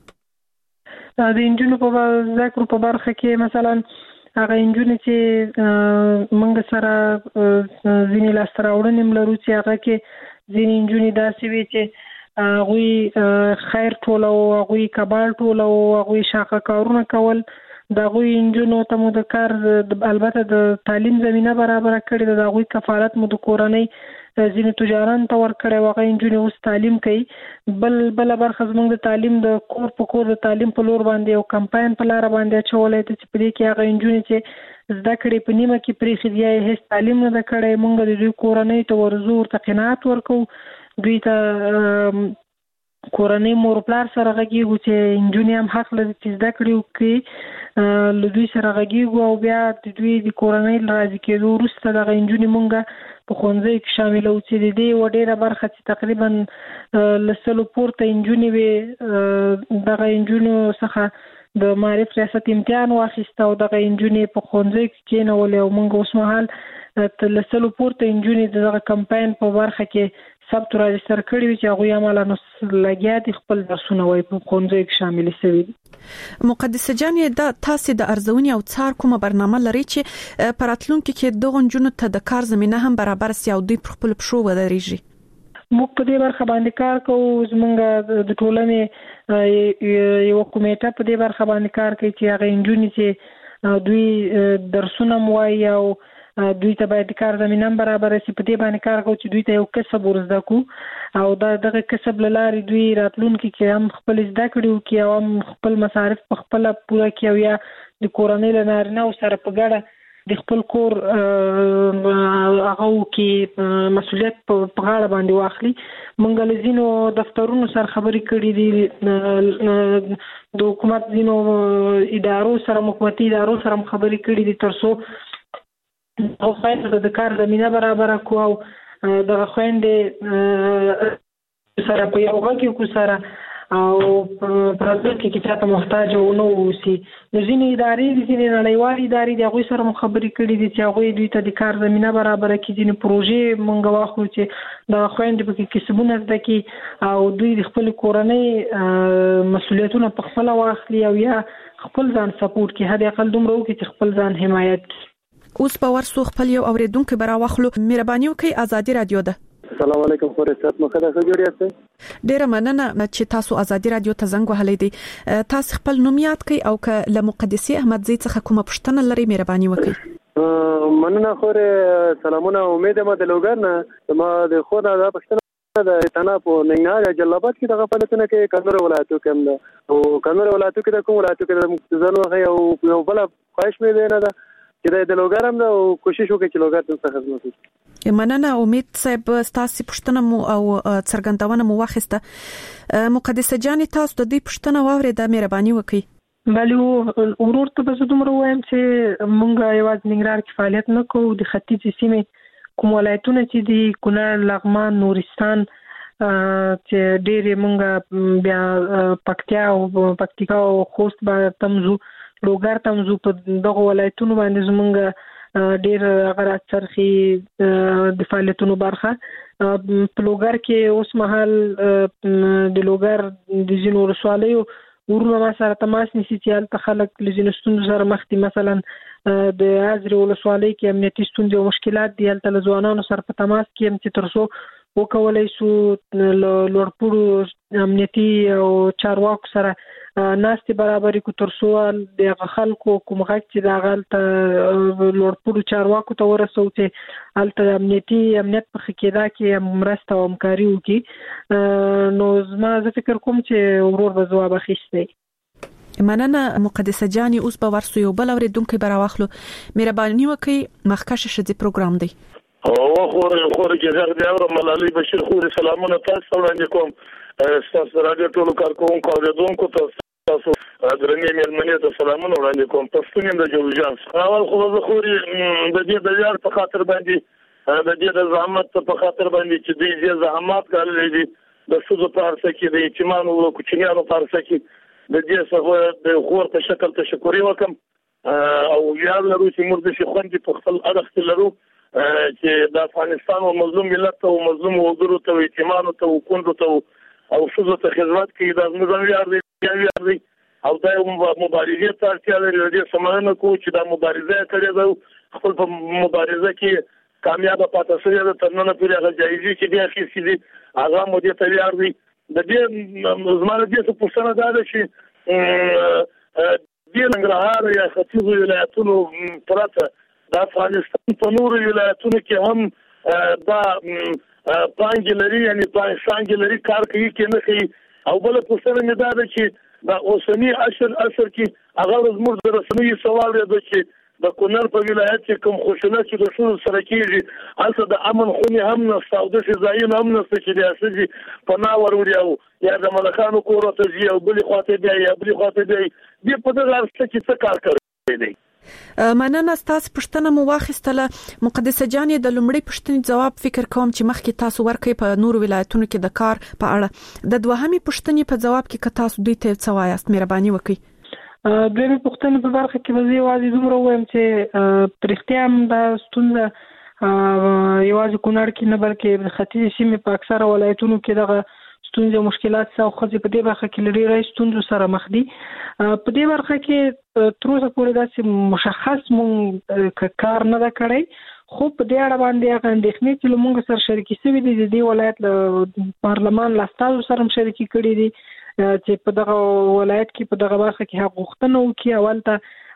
د نجونو په زده کړو په برخه کې مثلا هغه نجونې چې موږ سره ځینې لاسته راوړنې هم لرو چې هغه کې ځینې نجونې داسې وي چې هغوی خیر ټولو، هغوی کباړ ټولو، هغوی شاقه کارونه کول. د هغوی نجونو ته مو د کار البته د تعلیم زمینه برابره کړې ده. د هغوی کفالت مو د کورنۍ ځینې تجاران ته ورکړی و. هغه نجونې اوس تعلیم کوي. بله برخه زموږ د تعلیم د کور په کور د تعلیم په لور باندې یو کمپاین په لاره باندې اچولی دی چې په دې کې هغه نجونې چې زده کړې په نیمه کې پرېښي دي یا یې هېڅ تعلیم نه ده کړی، موږ د دوی کورنۍ ته ورځو، ورته قناعت ورکوو. دوی ته کورنۍ مور پلار سره غږیږو چې نجونې هم حق لري چې زده کړې وکړي. له دوی سره غږیږو او بیا د دوی د کورنۍ له راضي کېدو وروسته دغه نجونې مونږ په ښوونځیو کې شاملوو چې د دې یوه ډېره برخه چې تقریبا له 100 پورته نجونې وې، دغه نجونو څخه د معرف ریاست امتحان واخیسته او دغه نجونې په ښوونځیو کې کېنولې او مونږ اوس مهال له 100 پورته نجونې دغه کمپاین په برخه کې ثبت راجستر کړي وي چې هغوی عملا لګیا دي خپل درسونه وایي په ښوونځیو کې شامل شوي دي. مقدسه جانې دا تاسو د ارزونې او څار کومه برنامه لري چې په راتلونکي کې دغه نجونو ته د کار زمينه هم برابر سي او دوی پر خپل پښو ودرېږي؟ موږ په دې برخه باندې کار کوو. زمونږ د ټولنې یو کمیټه په دې برخه باندې کار کوي چې هغه نجونې چې دوی درسونه وایي او دوی ته باید کار زمينه برابر شي. په دې باندې کار کوو چې دوی ته یو کسب ورزده کو او دغه کسب لاري دوی راتلونکي کې هم خپل زده کړي او کې هم خپل مصارف په خپل پوره کوي یا د کورنۍ له نارینه سره په ګډه د خپل کور هغه کې مسؤلیت په غاړه باندې واخلي. موږ له ځینو دفترونو سره خبرې کړې دي، د حکومت ځینو ادارو سره حکومتي ادارو سره خبرې کړې دي ترڅو او خاصه د کار زمينه برابر کو او د خويندې سره په یو غږ کې سره او پرځل کې چاته محتاج او نو وسی. نو ځینې ادارې ځینې نړیوالې ادارې د هغوی سره خبرې کړې دي چې هغوی دوی ته د کار زمينه برابر کړي. ځینې پروژې مونږ واخلو چې د خويندې په کې کسبونه زده کړي او دوی د خپل کورنۍ مسؤلیتونه په خپل واخلي او یا خپل ځان سپورټ کړي، هدا اقل دومره وکړي چې خپل ځان حمایت کړي. اوس په ورسو خپل یو اوریدونکو برا واخلو. مهرباني وکړئ، ازادي رادیو ده. السلام علیکم خورسات مخه ښه جوړ یاست. ډیره مننه چې تاسو ازادي رادیو ته زنګ وهلی دی. تاسو خپل نوم یاد کړئ او که له مقدسي احمدزي څخه کومه پوښتنه لرئ مهرباني وکړئ. مننه خوره، سلامونه. امید ما د لوګرنه ما د خورا د پښتنه د تنا په ننګرهار جلال کې دغه فعالیتونه کې کندهار ولایتو کې هم ده او کندهار ولایتو کې د کوم ولایتو کې د ځنو یو بل خواهش مې ده نه ده چې د لوګر هم ده او کوشش وکړي چې لوګر ته خدمت وکړي. مننه. امید صاحب تاسو پوښتنه مو او څرګندونه مو واخیسته. مقدسه جان تاسو د دې پوښتنه واورېده، مهرباني وکړئ. بله ورور ته به زه دومره وایم چې مونږ یوازې ننګرهار کې فعالیت نه کوو، د ختیځې سیمې کوم ولایتونه چې دي کونړ، لغمان، نورستان چې ډېرې مونږ بیا پکتیا او خوست به تمزو، لوګر تمزو، په دغه ولایتونو باندې زمونږ ډېر هغه چرخي د فعالیتونو برخه. په لوګر کې اوس مهال د لوګر د ځینو ولسوالیو ورونه ما سره تماس نیسي چې هلته خلک له ځینو ستونزو سره مخ دي. مثلا د ازرې ولسوالۍ کې امنیتي ستونزې او مشکلات دي، هلته له ځوانانو سره په تماس کې یم چې ترڅو وکولای شو لوړپوړو امنیتي او چارواکو سره ناستې برابرې کو ترڅو د خلکو کوم غږ چې د هلته لوړپوړو چارواکو ته ورسو چې هلته امنیت په ښه کېدا کې مرسته او همکاري وکړي. نو زه فکر کوم چې ورور به ځواب اخیستی. مننه مقدسه جاني. اوس به ورسو یو بل اوریدونکو برا واخلو. مهرباني وکړئ، مخکشه شذي پروګرام دی. خور جزاک دی او ملالي بشیر خور سلامونه تاسو وړاندې کوم. تاسو راډیو ټولو کارکونکو او اوریدونکو تاسو درنې مېلمنې ته سلامونه وړاندې کوم. پښتون د جوړجان اول خو زه خوري د دې د یار په خاطر باندې د دې د زحمت په خاطر باندې چې دې زحمت کړلې دي د سوزو پارسه کې د اعتماد او کوچنیانو پارسه کې د دې څخه د خور په شکل تشکر وکم او یاد لرو چې موږ د خوندې په خپل اړخ لرو چې د افغانستان او مظلوم ملت او مظلوم وګړو ته اعتماد او کندو ته او سوزو ته خدمت کوي. دا موږ یاد دی او دا مبارزه ته اړتیا لري. دې سمونه کو چې دا مبارزه کړې ده خپل په مبارزه کې کامیاب پاتې شوی ده تر نن پورې هغه جایزې چې بیا اخیستې دي هغه مو دې تیار دي. د دې زمانه دې څه پوښتنه ده چې دې ننګرهار یا ختیځو ولایتونو پرته د افغانستان په نورو ولایتونو کې هم دا پانګې لري، یعنی پانګې لري کار کوي کې نه کوي. او بل پوښتنه مې دا ده چې دا اوسنی عصر کې هغه زموږ د رسنیو سوال دی چې د کونړ په ولایت کې کوم خوشنه چې د شو سره کېږي هلته د امن خونې هم نشته او د ځایونه هم نشته چې د اساسي پناه وروړي او یا د ملکانو کور ته ځي او بلې خواته بیا دې په دغه ارسته کې څه کار کوي دی. مننه. تاسو پوښتنه مو واخیستله مقدسه جان. د لومړۍ پوښتنې جواب فکر کوم چې مخکې تاسو ورکړئ په نورو ولایتونو کې د کار په اړه. د دوهمې پوښتنې په جواب کې که تاسو دوی ته څه وایاست مهرباني وکړئ. دویمه پوښتنه په برخه کې به زه یوازې دومره وایم چې په رښتیا هم دا ستونزه یوازې کونړ کې نه بلکې د ختیځې سیمې په اکثره ولایتونو کې دغه ستونزې او مشکلات او ښځې په دې برخه کې له ډېرې ستونزو سره مخ دي. په دې برخه کې تر اوسه پورې داسې مشخص مونږ کار نه ده کړی، خو په دې اړه باندې هغه اندېښنې چې له مونږ سره شریکې شوي دي د دې ولایت له پارلمان له استازو سره هم شریکې کړي دي چې په دغه ولایت کې په دغه برخه کې هغه غوښتنه وکړي اول ته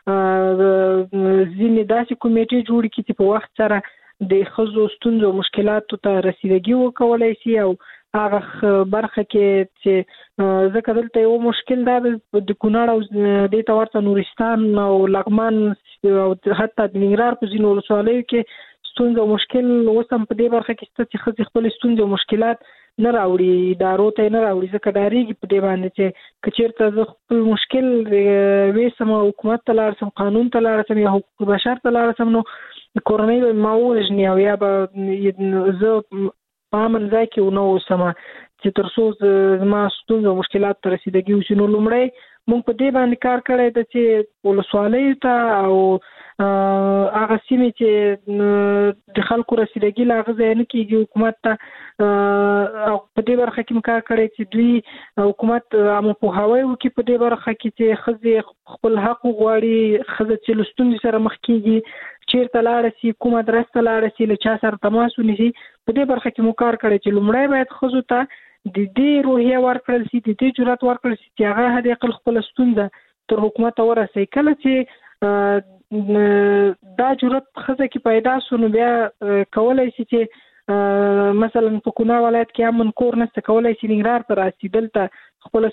ځینې داسې کمیټې جوړې کړي چې په وخت سره د ښځو ستونزو او مشکلاتو ته رسیدګي وکولای شي او هغه برخه کې چې ځکه دلته یو مشکل دا د کونړ او د تورته نورستان او لغمان او حتی د ننګرهار په ځینو ولسوالیو کې ستونزې او مشکل اوس هم په دې برخه کې ستاسو ښځې خپل ستونزې او مشکلات نه راوړي ادارو ته نه راوړي ځکه ډاریږي په دې باندې چې کچیرته زه خپل مشکل وېسم حکومت ته لاړ سم قانون ته لاړ سم یا حقوق بشر ته لاړ سم نو کورنۍ به ما وژني او یا به زه په امن ځای کې ونه اوسم چې تر څو زما ستونزې او مشکلات ته رسیدګي وشي. نو لومړی موږ په دې باندې کار کړی دی چې ولسوالیو ته او هغه سیمې چې د خلکو رسیدګي له هغه ځای نه کېږي حکومت ته او په دې برخه کې کار کړی چې دوی حکومت عامه پوهاوی وکړي په دې برخه کې چې ښځې خپل حق وغواړي، ښځه چې له ستونزې سره مخ کېږي چیرته لاړه شي، کومه ادرس ته لاړه شي، له چا سره تماس ونیسي. په دې برخه کې مو کار کړی چې لومړی باید ښځو ته د دې روحیه ورکړل شي، د دې جرأت ورکړل شي چې هغه حد اقل خپله ستونزه تر حکومت ورسوي. کله چې دا جرأت ښځه کې پیدا شو نو بیا کولی شي چې مثلا په کونړ ولایت کې امن کور نشته، کولی شي ننګرهار ته راشي، دلته خپله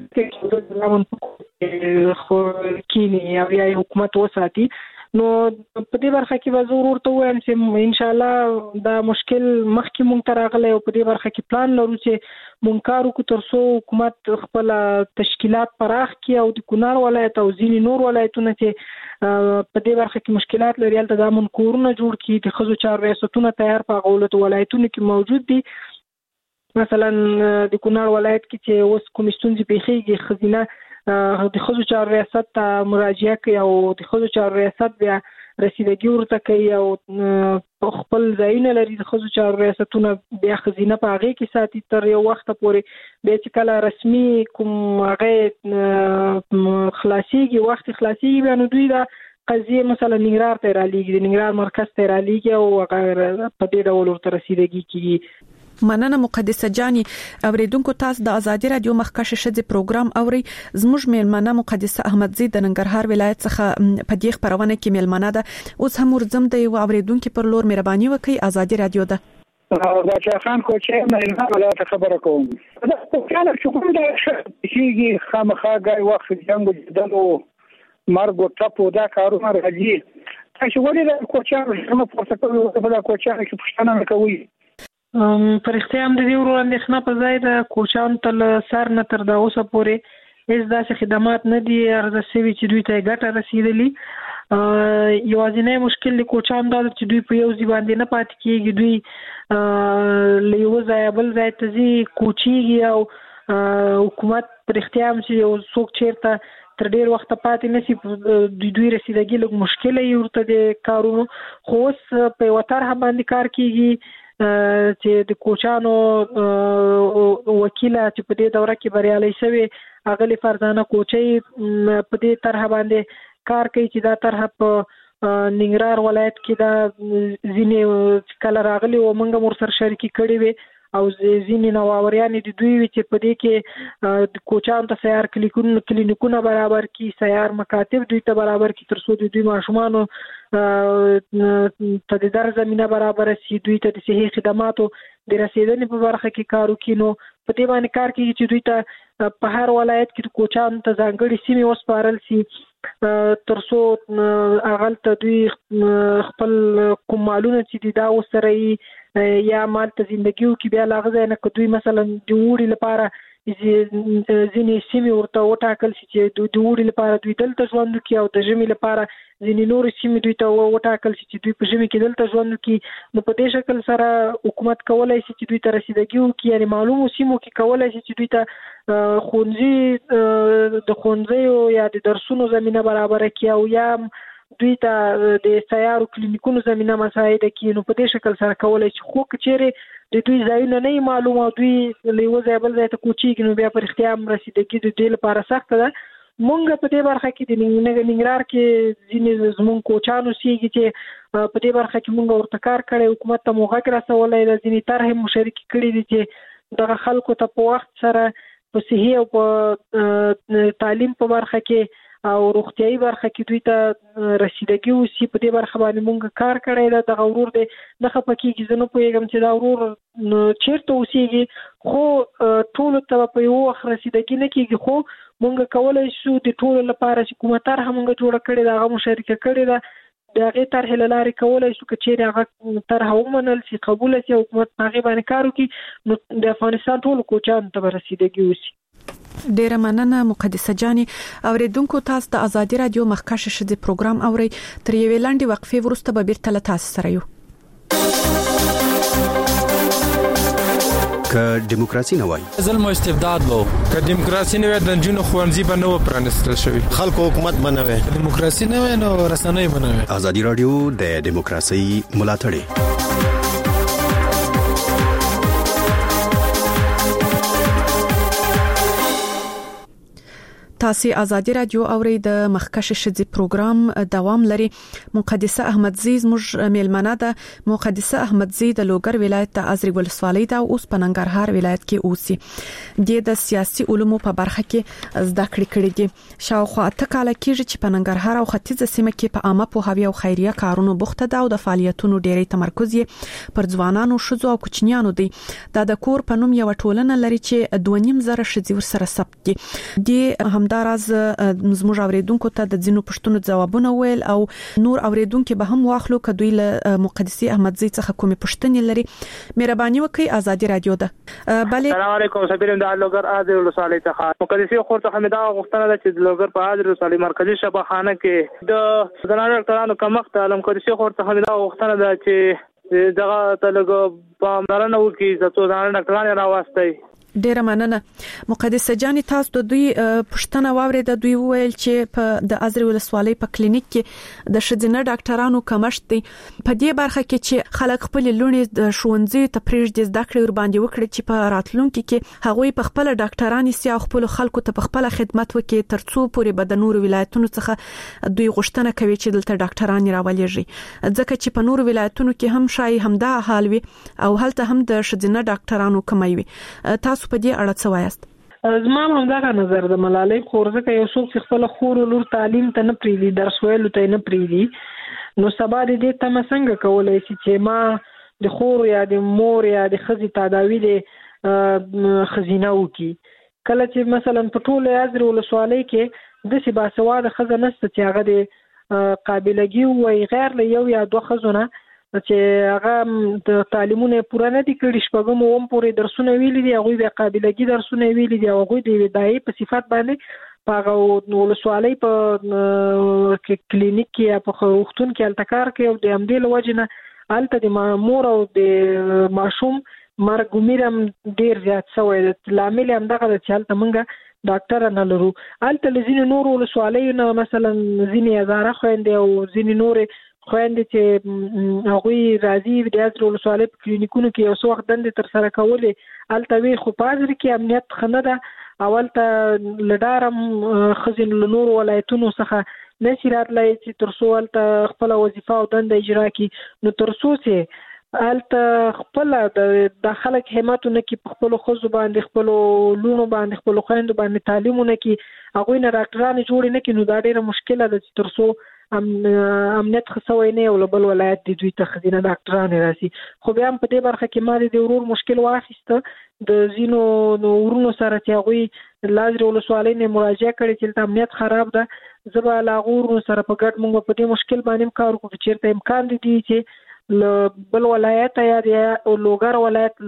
ستونزه کینی او یا حکومت وساتي. نو په دې برخه کې به زه ورته ووایم چې انشاءالله دا مشکل مخکې مونږ ته راغلی او په دې برخه کې پلان لرو چې مونږ کار وکړو تر څو حکومت خپل تشکیلات پراخ کړي او د کونړ ولایت او ځینې نور ولایتونه چې په دې برخه کې مشکلات لري هلته د امن کورونه جوړ کړي، د ښځو چارو ریاستونه تیار په هغو ولایتونو کې موجود دي. مثلا د کونړ ولایت کې چې اوس کومې ستونزې پیښیږي ښځینه د ښځو چارو ریاست ته مراجعه کوي او د ښځو چارو ریاست بیا رسیدګي ورته کوي او خپل ځایونه لري د ښځو چارو ریاستونه بیا ښځینه په هغې کې ساتي تر یو وخته پورې. بیا چې کله رسمي کوم هغې خلاصېږي وخت خلاصېږي بیا نو دوی دا قضیې مثلا ننګرهار ته رالیږي، د ننګرهار مرکز ته رالیږي او هغه په دې ډول ورته رسیدګي کېږي. مننه مقدسه جاني. اوریدونکو تاسو د ازادي رادیو مخکشه شذ پروګرام اوري. زموږ میلمنه مقدسه احمدزی د ننګرهار ولایت څخه په دې خبرونه کې میلمنه ده. اوس هم ورزم د اوریدونکو پر لور مهرباني وکړئ. ازادي رادیو ده. دا خان کوچې نه ولایت خبره کوم. دا څنګه چې کوم دا شيږي خامخا غي وخت جنگ جدلو مرګ او ټپو دا کارونه راځي. تاسو ولې د کوچانو څخه پورته کوئ او په دا کوچانو کې پښتنه نه کوي؟ پر اختیار د دې ورو اندېښنه په ځای د کوچان تل سر نه تر دا اوسه پورې هیڅ داسې خدمات نه دي عرضه شوي چې دوی ته ګټه رسیدلي. یوازینی مشکل د کوچان دا چې دوی په یو ځای باندې نه پاتې کېږي، دوی له یو ځایه بل ځای ته ځي کوچېږي او حکومت پر اختیار چې یو څوک چیرته تر ډیر وخت پاتې نشي دوی رسیدګي لږ مشکله یې ورته د کارونو. خو اوس په یوه طرحه باندې کار کېږي چې د کوچانو وکیله چې په دې دوره کې بریالۍ شوې هغه فرزانه کوچۍ په دې طرحه باندې کار کوي چې دا طرحه په ننګرهار ولایت کې دا ځینې کله راغلي او موږ ورسره شریکي کړې وې او ځینې نوآوریانې د دوی وي چې په دې کې د کوچانو ته سیار کلینیکونه برابر کړي، سیار مکاتب دوی ته برابر کړي تر څو د دوی ماشومانو ته د در زمینه برابر شي، دوی ته د صحي خدماتو د رسیدنې په برخه کې کار وکړي. نو په دې باندې کار کوي چې دوی ته په هر ولایت کې د کوچانو ته ځانګړي سیمې وسپارل شي تر څو هغلته دوی خپل کوم مالونه چې دي دا وسره یا مال ته زندگی وکړي. بیا له هغه ځای نه که دوی مثلا د اوړي لپاره ځینې سیمې ورته وټاکل شي چې د اوړي لپاره دوی دلته ژوند وکړي او د ژمي لپاره ځینې نورې سیمې دوی ته وټاکل شي چې دوی په ژمي کې دلته ژوند وکړي. نو په دې شکل سره حکومت کولی شي چې دوی ته رسیدګي وکړي، یعنې معلومو سیمو کې کولی شي چې دوی ته د ښوونځیو یا د درسونو زمینه برابره کړي او یا دوی ته د سیارو کلینیکونو زمینه مساعده کړي. نو په دې شکل سره کولی شي. خو که چیرې د دوی ځایونه نه معلوم او دوی له یوه ځای بل ځای ته کوچېږي نو بیا پر اختیار رسیدګي د دې لپاره سخته ده. مونږ په دې برخه کې د ننګرهار کې ځینې زمونږ کوچان اوسېږي چې په دې برخه کې مونږ ورته کار کړی، حکومت ته مو غږ رسولی ده، ځینې طرحې مو شریکې کړي دي چې دغه خلکو ته په وخت سره په صحي او په تعلیم په برخه کې او روغتيایي برخه کې دوی ته رسیدګي وسی په دې برخه باندې مونږ کار کړی دا د ورور دی نه خپکیږي زه نه پوهیږم چې دا ورور چیرته اوسېږي خو ټول ته په یو وخت رسیدګي نه کیږي خو مونږ کولای شو د ټول لپاره چې کومه طرح مونږ جوړ کړی دا هغه مشارکه کړی دا د هغه طرح لاري کولای شو چې هغه طرح ومنل شي قبول شي حکومت هغه باندې کار وکړي نو د افغانستان ټول کوچان ته رسیدګي وسی. ډیره مننه مقدسه جاني. اوریدونکو تاسو د ازادي رادیو مخکښ شدي پروګرام اوري تر یوې لاندې وقفې وروسته به بیرته له تاسو سره یو. که دیموکراسي نه وای ظلم او استبداد وو که دیموکراسي نه وای د جنونو خوانزي به نو پرانستل شوی خلکو حکومت بنوي دیموکراسي نه وای نو رسنۍ بنوي. ازادي رادیو د دیموکراسي ملاتړ تاسو ازادي رادیو اوري د مخکښ شدي پروګرام دوام لري. مقدسه احمدزي زموږ میلمنه ده. مقدسه احمدزي د لوګر ولایت د ازري ولسوالۍ د اوس په ننګرهار ولایت کې اوسي. د سیاسي علومو په برخه کې زده کړې کړې دي. شاوخوا 8 کال کېږي چې په ننګرهار او ختیځ سیمه کې په عامه پوهاوي او خیریه کارونو بوخته ده او د فعالیتونو ډېری تمرکز یې پر ځوانانو شذو او کوچنیانو دی. د کور په نوم یو ټولنه لري چې 2.5 شذي ورسره ثبت دي. د همداراز زموږ اوریدونکو ته د ځینو پښتنو ځوابونه ویل او نور اوریدونکو به هم واخلو کدوې له مقدسي احمدزي څخه کومې پښتنې لري. مهرباني وکړئ ازادي رادیو ده. بله السلام علیکم سفیرم د لوګر ازري ولسوالۍ څخه مقدسي خور څخه مې دا غوښتنه ده چې د لوګر په ازري ولسوالۍ مرکزي شفاخانه کې د زنانه ډاکټرانو کمښت د مقدسي خور څخه مې دا غوښتنه ده چې دغه تلګو پاملرنه وکړي چې څو زنانه ډاکټران راوستي. ډیره مننه مقدسه جاني. تاسو د دوی پښتنه واوري د دوی ویل چې په د ازري ولسوالۍ په کلینیک کې د شذینه ډاکټرانو کمښت دی. په دې برخه کې چې خلک خپل لونې د ښوونځي ته پریږدي زده کړې ور باندې وکړي چې په راتلونکي کې هغوی په خپل ډاکټرانو سي او خپل خلکو ته په خپل خدمت وکړي ترڅو پورې به د نور ولایتونو څخه دوی غوښتنه کوي چې دلته ډاکټران راولېږي ځکه چې په نور ولایتونو کې هم شای همدا حال وي او هلته هم د شذینه ډاکټرانو کمی وي. تاسو په دې اړه څه وایاست؟ زما هم دا نظر د ملالۍ خورځکه یو څوک چې خپل خور لور تعلیم ته نه پریږدي درس ویلو ته نه پریږدي نو سبا دې ته څنګه کولای شي چې ما د خور یا د مور یا د خزي تداوی د خزینه وکي. کله چې مثلا په ټول ازري ولسوالۍ کې د سی باسواده خزه نشته چې هغه د قابلیت او غیر له یو یا دوه خزونه چې هغه د تعلیمونه پوره نه دي کړي شپږم اوم پورې درسونه ویلي دي هغه د قابلیت درسونه ویلي دي هغه د ودایي په صفات باندې په ولسوالۍ په کلینیک کې په وختون کې التکار کوي او د همدې لوجنه الته د مامور او د ماشوم مرګ میرم ډیر زیات شوی دی. لامل هم دغه چې الته منګه ډاکټر نه لرو. الته لزین نور ولسوالۍ نه مثلا ځینې هزاره خويندې او ځینې نور خويندې چې هغه راځي د ازري ولسوالۍ په کلینیکونو کې یو څو وخت دندې تر سره کولې الته وی خو پازر کې امنیت خنه ده اولته لډارم خزین نور ولایتونو څخه نشرات لای چې ترڅو الته خپل وظیفه او دنده اجرا کړي نو ترڅو چې الته خپل د خلک همتونه کې خپل خزو باندې خپل لونو باندې خپل خويندو باندې تعلیمونه کې هغه نه ډاکټرانو جوړ نه کینو دا ډیره مشکله ده چې ترڅو امنیت خصوي نه او بل ولایت د دوی ته خزینه ډاکټران راسي. خو بیا په دې برخه کې ما د ورور مشکل واخیسته د زینو ورونو سره چې هغه لازري ولسوالۍ نه مراجعه کړې چې امنیت خراب ده زبا لاغور سره په ګډ موږ په دې مشکل باندې کار کوو چې چیرته امکان دي چې بل ولایت یا د لوګر ولایت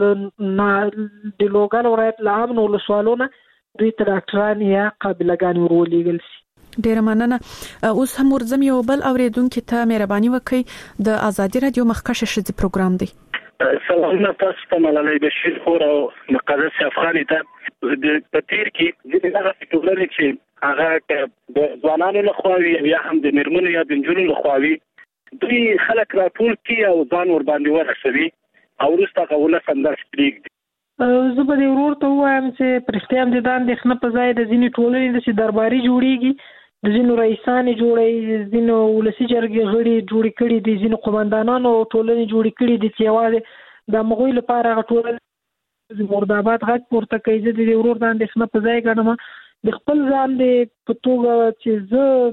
د لوګر ولایت له امن ولسوالونه دوی ته ډاکټران یا قابلګان ورولېږل شي. ډیره مننه. اوس هم ورزم یو بل اوریدونکو ته مهرباني وکړئ د ازادي رادیو مخکښ شدي پروګرام دی. سلام تاسو ته ملالۍ بشیر خور او مقدس افغاني ته د پتیر کې د دغه ټولنې چې هغه د ځوانانو له خواوي یا هم د مرمنو یا د جنونو له خواوي دوی خلک راټول کی او ځان ور باندې ورسوي او وروسته غوله سندر پریږدي. زه به ورور ته وایم چې پرختیام د داندې خنه په ځای د ځینې ټولنې د درباري جوړیږي د ځینو رئیسانې جوړي ځینو ولسی جرګې غړي جوړ کړي دي ځینو قومندانانو ټولنې جوړ کړي دي چې واده د مغول لپاره ټولنې مردابات غږ پورته کوي د ورور باندې خنه په ځای ګڼم د خپل ځان په توګه چې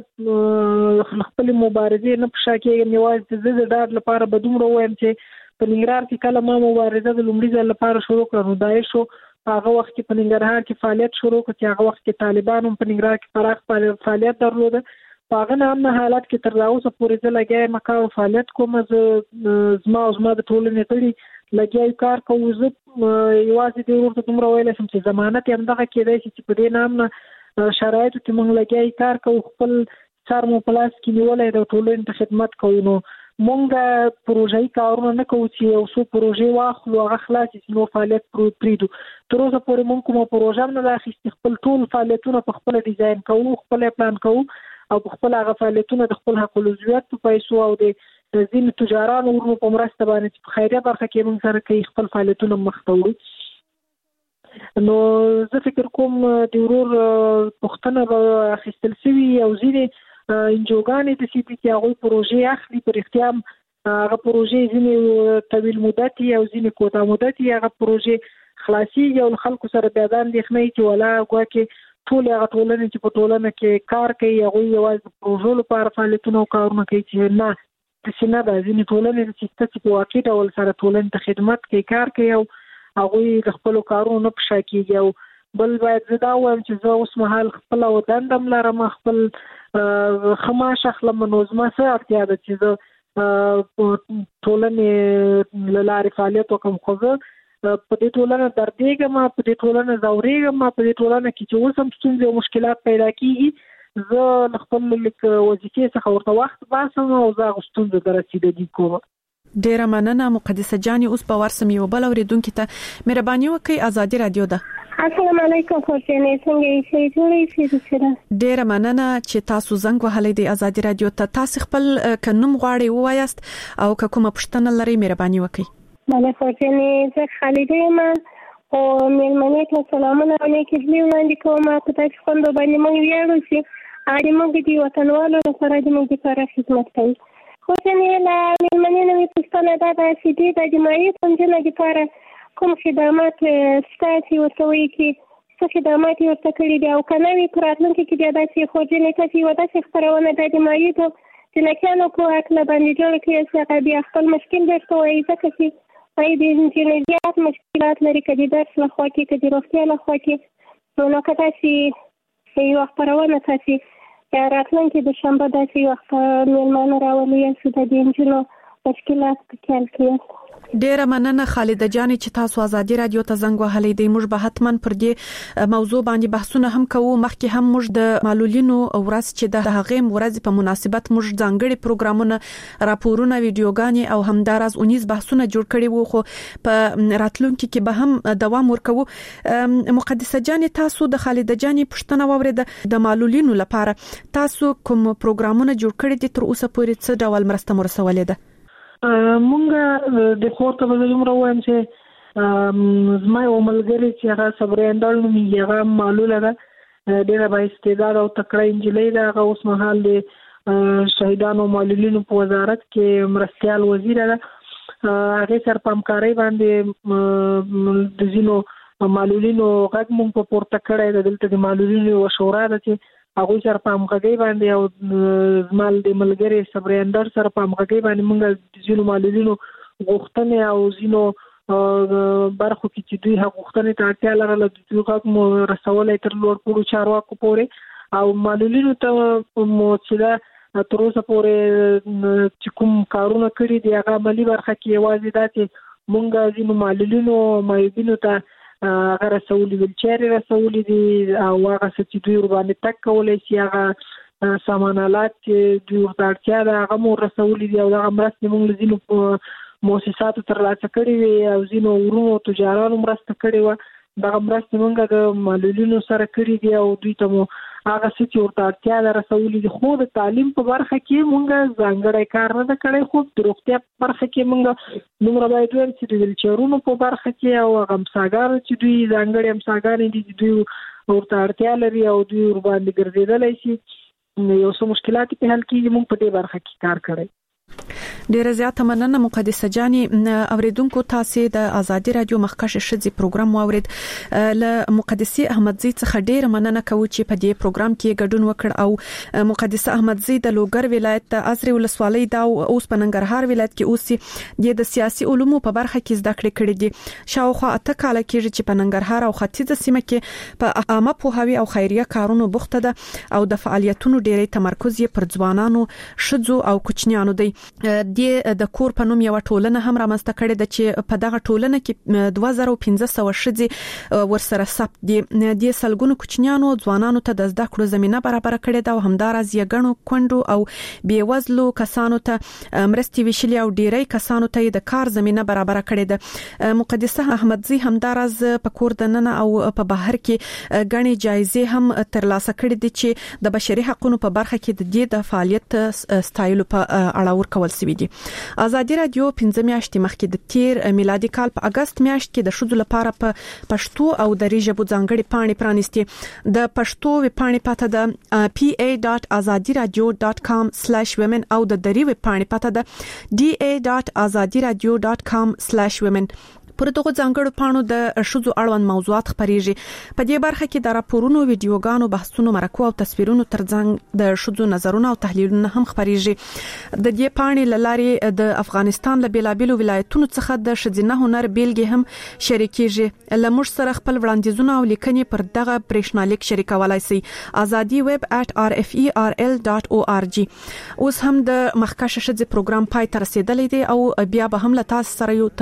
زه خپل مبارزې نه پښه کېږم، یوازې زه د ډاډ لپاره به دومره وایم چې په ننګرهار کې کله ما مبارزه د لومړي ځل لپاره شروع کړه، نو دا شو هغه وخت کې په ننګرهار کې فعالیت شروع کړ چې هغه وخت کې طالبانو په ننګرهار کې پراخ فعالیت درلوده. په هغه نه حالات کې تر اوسه پورې زه لګیا یم فعالیت کوم، زما د ټولنې غړي لګیا کار کوو. زه یوازې د ورته دومره ویلی شم چې ضمانت یې همدغه کېدی شي چې په دې نامه شرایطو کې موږ لګیا کار کوو، خپل سر مو په لاس کې نیولی د ټولنې ته خدمت کوو. نو مونږ پروژې کارونه نه کوو چې یو څو پروژې واخلو هغه خلاص شي نو فعالیت پریږدو. تر اوسه پورې مونږ کومه پروژه نه ده اخیستې، خپل ټول فعالیتونه په خپله ډیزاین کوو، خپل پلان کوو او په خپل هغه فعالیتونه د خپل حق العضویت په پیسو او د ځینې تجارانو ورونو په مرسته باندې چې په خیریه برخه کې موږ سره کوي خپل فعالیتونه مخ ته وړو. نو زه فکر کوم د ورور پوښتنه به اخیستل شوي او ځینې انجوګانې د سي پي کې هغوی پروژې اخلي، په رښتیا هم هغه پروژې ځینې طویل مدت او ځینې کوتاه مدت هغه پروژې خلاصېږي او له خلکو سره بیا دا اندېښنه وي چې ولا ګواکې ټول هغه ټولنې چې په ټولنه کې کار کوي هغوی یوازې د پروژو لپاره فعالیتونه او کارونه کوي، چې نه داسې نه ده. ځینې ټولنې چې په واقعي ډول سره ټولنې ته خدمت کوي، کار کوي او هغوی د خپلو کارونو نه په شا کېږي. او بل باید زه دا ووایم چې زه اوس مهال خپله دنده هم لرم، خپل ښه معاش اخلم، نو زما څه اړتیا ده چې زه ټولنې له لارې فعالیت وکړم. خو زه په دې ټولنه دردېږم، په دې ټولنه ځورېږم، په دې ټولنه کې چې اوس هم ستونزې او مشکلات پیدا کېږي، زه له خپل وظیفې څخه ورته وخت باسم او زه هغو ستونزو ته رسېدګي کوم. ډیره مننه مقدسه جانې. اوس به ورسم یو بل اورېدونکي ته مهرباني وکړئ. ازادي رادیو ده. السلام علیکم خورجانې، څنګه یې؟ جوړې ډیره مننه چې تاسو زنګ وهلی دی ازادي رادیو ته. تاسو خپل کنوم غواړئ ووایاست او که کومه پوښتنه لرئ مهرباني وکړئ. بله خورجانې، زه خالده یم او مېلمنې ته سلامونه او نیکې هیلې وړاندې کوم. په داسې خوندو باندې موږ ویاړو چې موږ د وطنوالو لپاره د موږ دپاره خدمت کوي. خورجانې له مېلمنې نه مې پوښتنه دا ده چې د جماعي پنځنه دپاره کوم خدمات شته چې ورته وایي چې څه خدمات یې ورته کړي دي او که نه وي په راتلونکي کې بیا داسې خورجانې تاسې یوه داسې خپرونه د جماعیتو جنکیانو په هکله باندې جوړه کړي چې هغه بیا خپل مشکل درته وایي، ځکه چې د نجونې زیات مشکلات لري، که د درس لخوا کې که د روغتیا لخوا کې. نو که تاسې یوه خپرونه تاسې راتلونکي دوشنبه داسې یوه مېلمانه راولي چې د دې نجونو مشکلات په خیال کې. ډیره مننه خالده جانې چې تاسو ازادي رادیو ته زنګ وهلی دی. موږ به حتما پر دې موضوع باندې بحثونه هم کوو. مخکې هم موږ د معلولینو ورځ چې د هغې ورځ په مناسبت موږ ځانګړي پروګرامونه، راپورونه، ویډیوګانې او همداراز 19 بحثونه جوړ کړي وو، خو په راتلونکي کې به هم دوام ورکوو. مقدسه جانې، تاسو د خالده جانې پوښتنه واورېده، د معلولینو لپاره تاسو کوم پروګرامونه جوړ کړي دي؟ تر اوسه پورې څه ډول مرسته مرسولې ده؟ مونږ د خور ته به دومره وایم چې زما یو ملګرې چې هغه صبرې اندړ نومیږي، هغه معلوله ده، ډېره با استعداد او تکړه نجلۍ ده. هغه اوس مهال د شهیدانو او معلولینو په وزارت کې مرستیال وزیره ده. هغې سره په همکارۍ باندې د ځینو معلولینو غږ مونږ په پورته کړی ده. دلته د معلولینو یوه شورا ده چې هغوی سره په همغږۍ باندې او زما د ملګرې صبرې اندړ سره په همغږۍ باندې موږ د ځینو معلولینو غوښتنې او ځینو برخو کې چې دوی هغه غوښتنې ته اړتیا لرله د دوی غږ مو رسولی تر لوړپوړو چارواکو پورې. او معلولینو ته مو چې تر اوسه پورې چې کوم کارونه کړي دي هغه عملي برخه کې یوازې دا چې موږ ځینو معلولینو معیوبینو ته هغه رسولي ویلچیرې رسولي دي او هغه څه چې دوی ورباندې تګ کولی شي، هغه سامان آلات چې دوی ورته اړتیا ده هغه مو رسولي دي او دغه مرستې موږ له ځینو مؤسساتو ترلاسه کړې وې او ځینو ورونو تجارانو مرسته کړې وه. دغه مرستې موږ د معلولینو سره کړي دي او دوی ته مو هغه څه چې ورته اړتیا ده رسولي دي. خو د تعلیم په برخه کې موږ ځانګړی کار نه ده کړی، خو د روغتیا په برخه کې موږ دومره باید ووایم چې د ویلچیرونو په برخه کې او هغه امساګانو چې دوی ځانګړي امساګانې دي چې دوی ورته اړتیا لري او دوی ورباندې ګرځېدلی شي، یو څه مشکلات په حل کېږي، موږ په دې برخه کې کار کړی. ډیره زیاته مننه مقدسه جاني. اوریدونکو تاسو د ازادي رادیو مخکش شذي پروګرام واورید. له مقدسي احمدزي څخه ډیره مننه کوم چې په دې پروګرام کې ګډون وکړ او مقدسه احمدزي د لوګر ولایت د ازري ولسوالۍ دا اوس په ننګرهار ولایت کې اوسې د سیاسي علومو په برخه کې زده کړې کړې دي. شاوخوا 8 کال کېږي چې په ننګرهار او ختیځ سیمه کې په عامه پوهاوي او خیریه کارونو بوخته ده او د فعالیتونو ډیری تمرکز یې پر ځوانانو شذو او کوچنیانو دی. د کور په نوم یو ټولنه هم رامنځته کړې ده چې په دغه ټولنه کې 2500 شذي ورسره ثبت دي. د سلګونو کوچنیانو ځوانانو ته د زده کړو زمينه برابر کړې ده او همدارز یې غنو کندو او بیوزلو کسانو ته مرستې ویشلې او ډیری کسانو ته د کار زمينه برابر کړې ده. مقدسه احمدزي همدارز په کور دننه او په بهر کې غني جایزې هم ترلاسه کړې دي چې د بشري حقوقو په برخه کې د دې د فعالیت ستایلو په اړه ورکول شوی دي. ازادي رادیو 15 میاشتې مخکې د تیر میلادي کال په اگست میاشت کې د شذو لپاره په پښتو او دری ژبو ځانګړي پاڼې پرانیستي. د پښتو ویب پاڼې پته ده pa.azadiradio.com/women او د دری ویب پاڼې پته ده da.azadiradio.com/women. پر دغه ځانګړو پاڼو د شذو اړوند موضوعات خبريږي. په دې برخه کې د راپورونو، ویډیوګانو، بحثونو، مرکو او تصویرونو ترڅنګ د شذو نظرونه او تحلیلونه هم خبريږي. د دې پاڼې لاري د افغانستان له بیلابیلو ولایتونو څخه د شذینه هنر بیلګې هم شریکيږي. لمر سره خپل وړاندیزونه او لیکنې پر دغه برېښنالیک شریکولای شي. azadiweb@rferl.org. اوس هم د مخکشه شذي پروګرام پای ته رسیدلی دی او بیا به هم له تاسو سره یو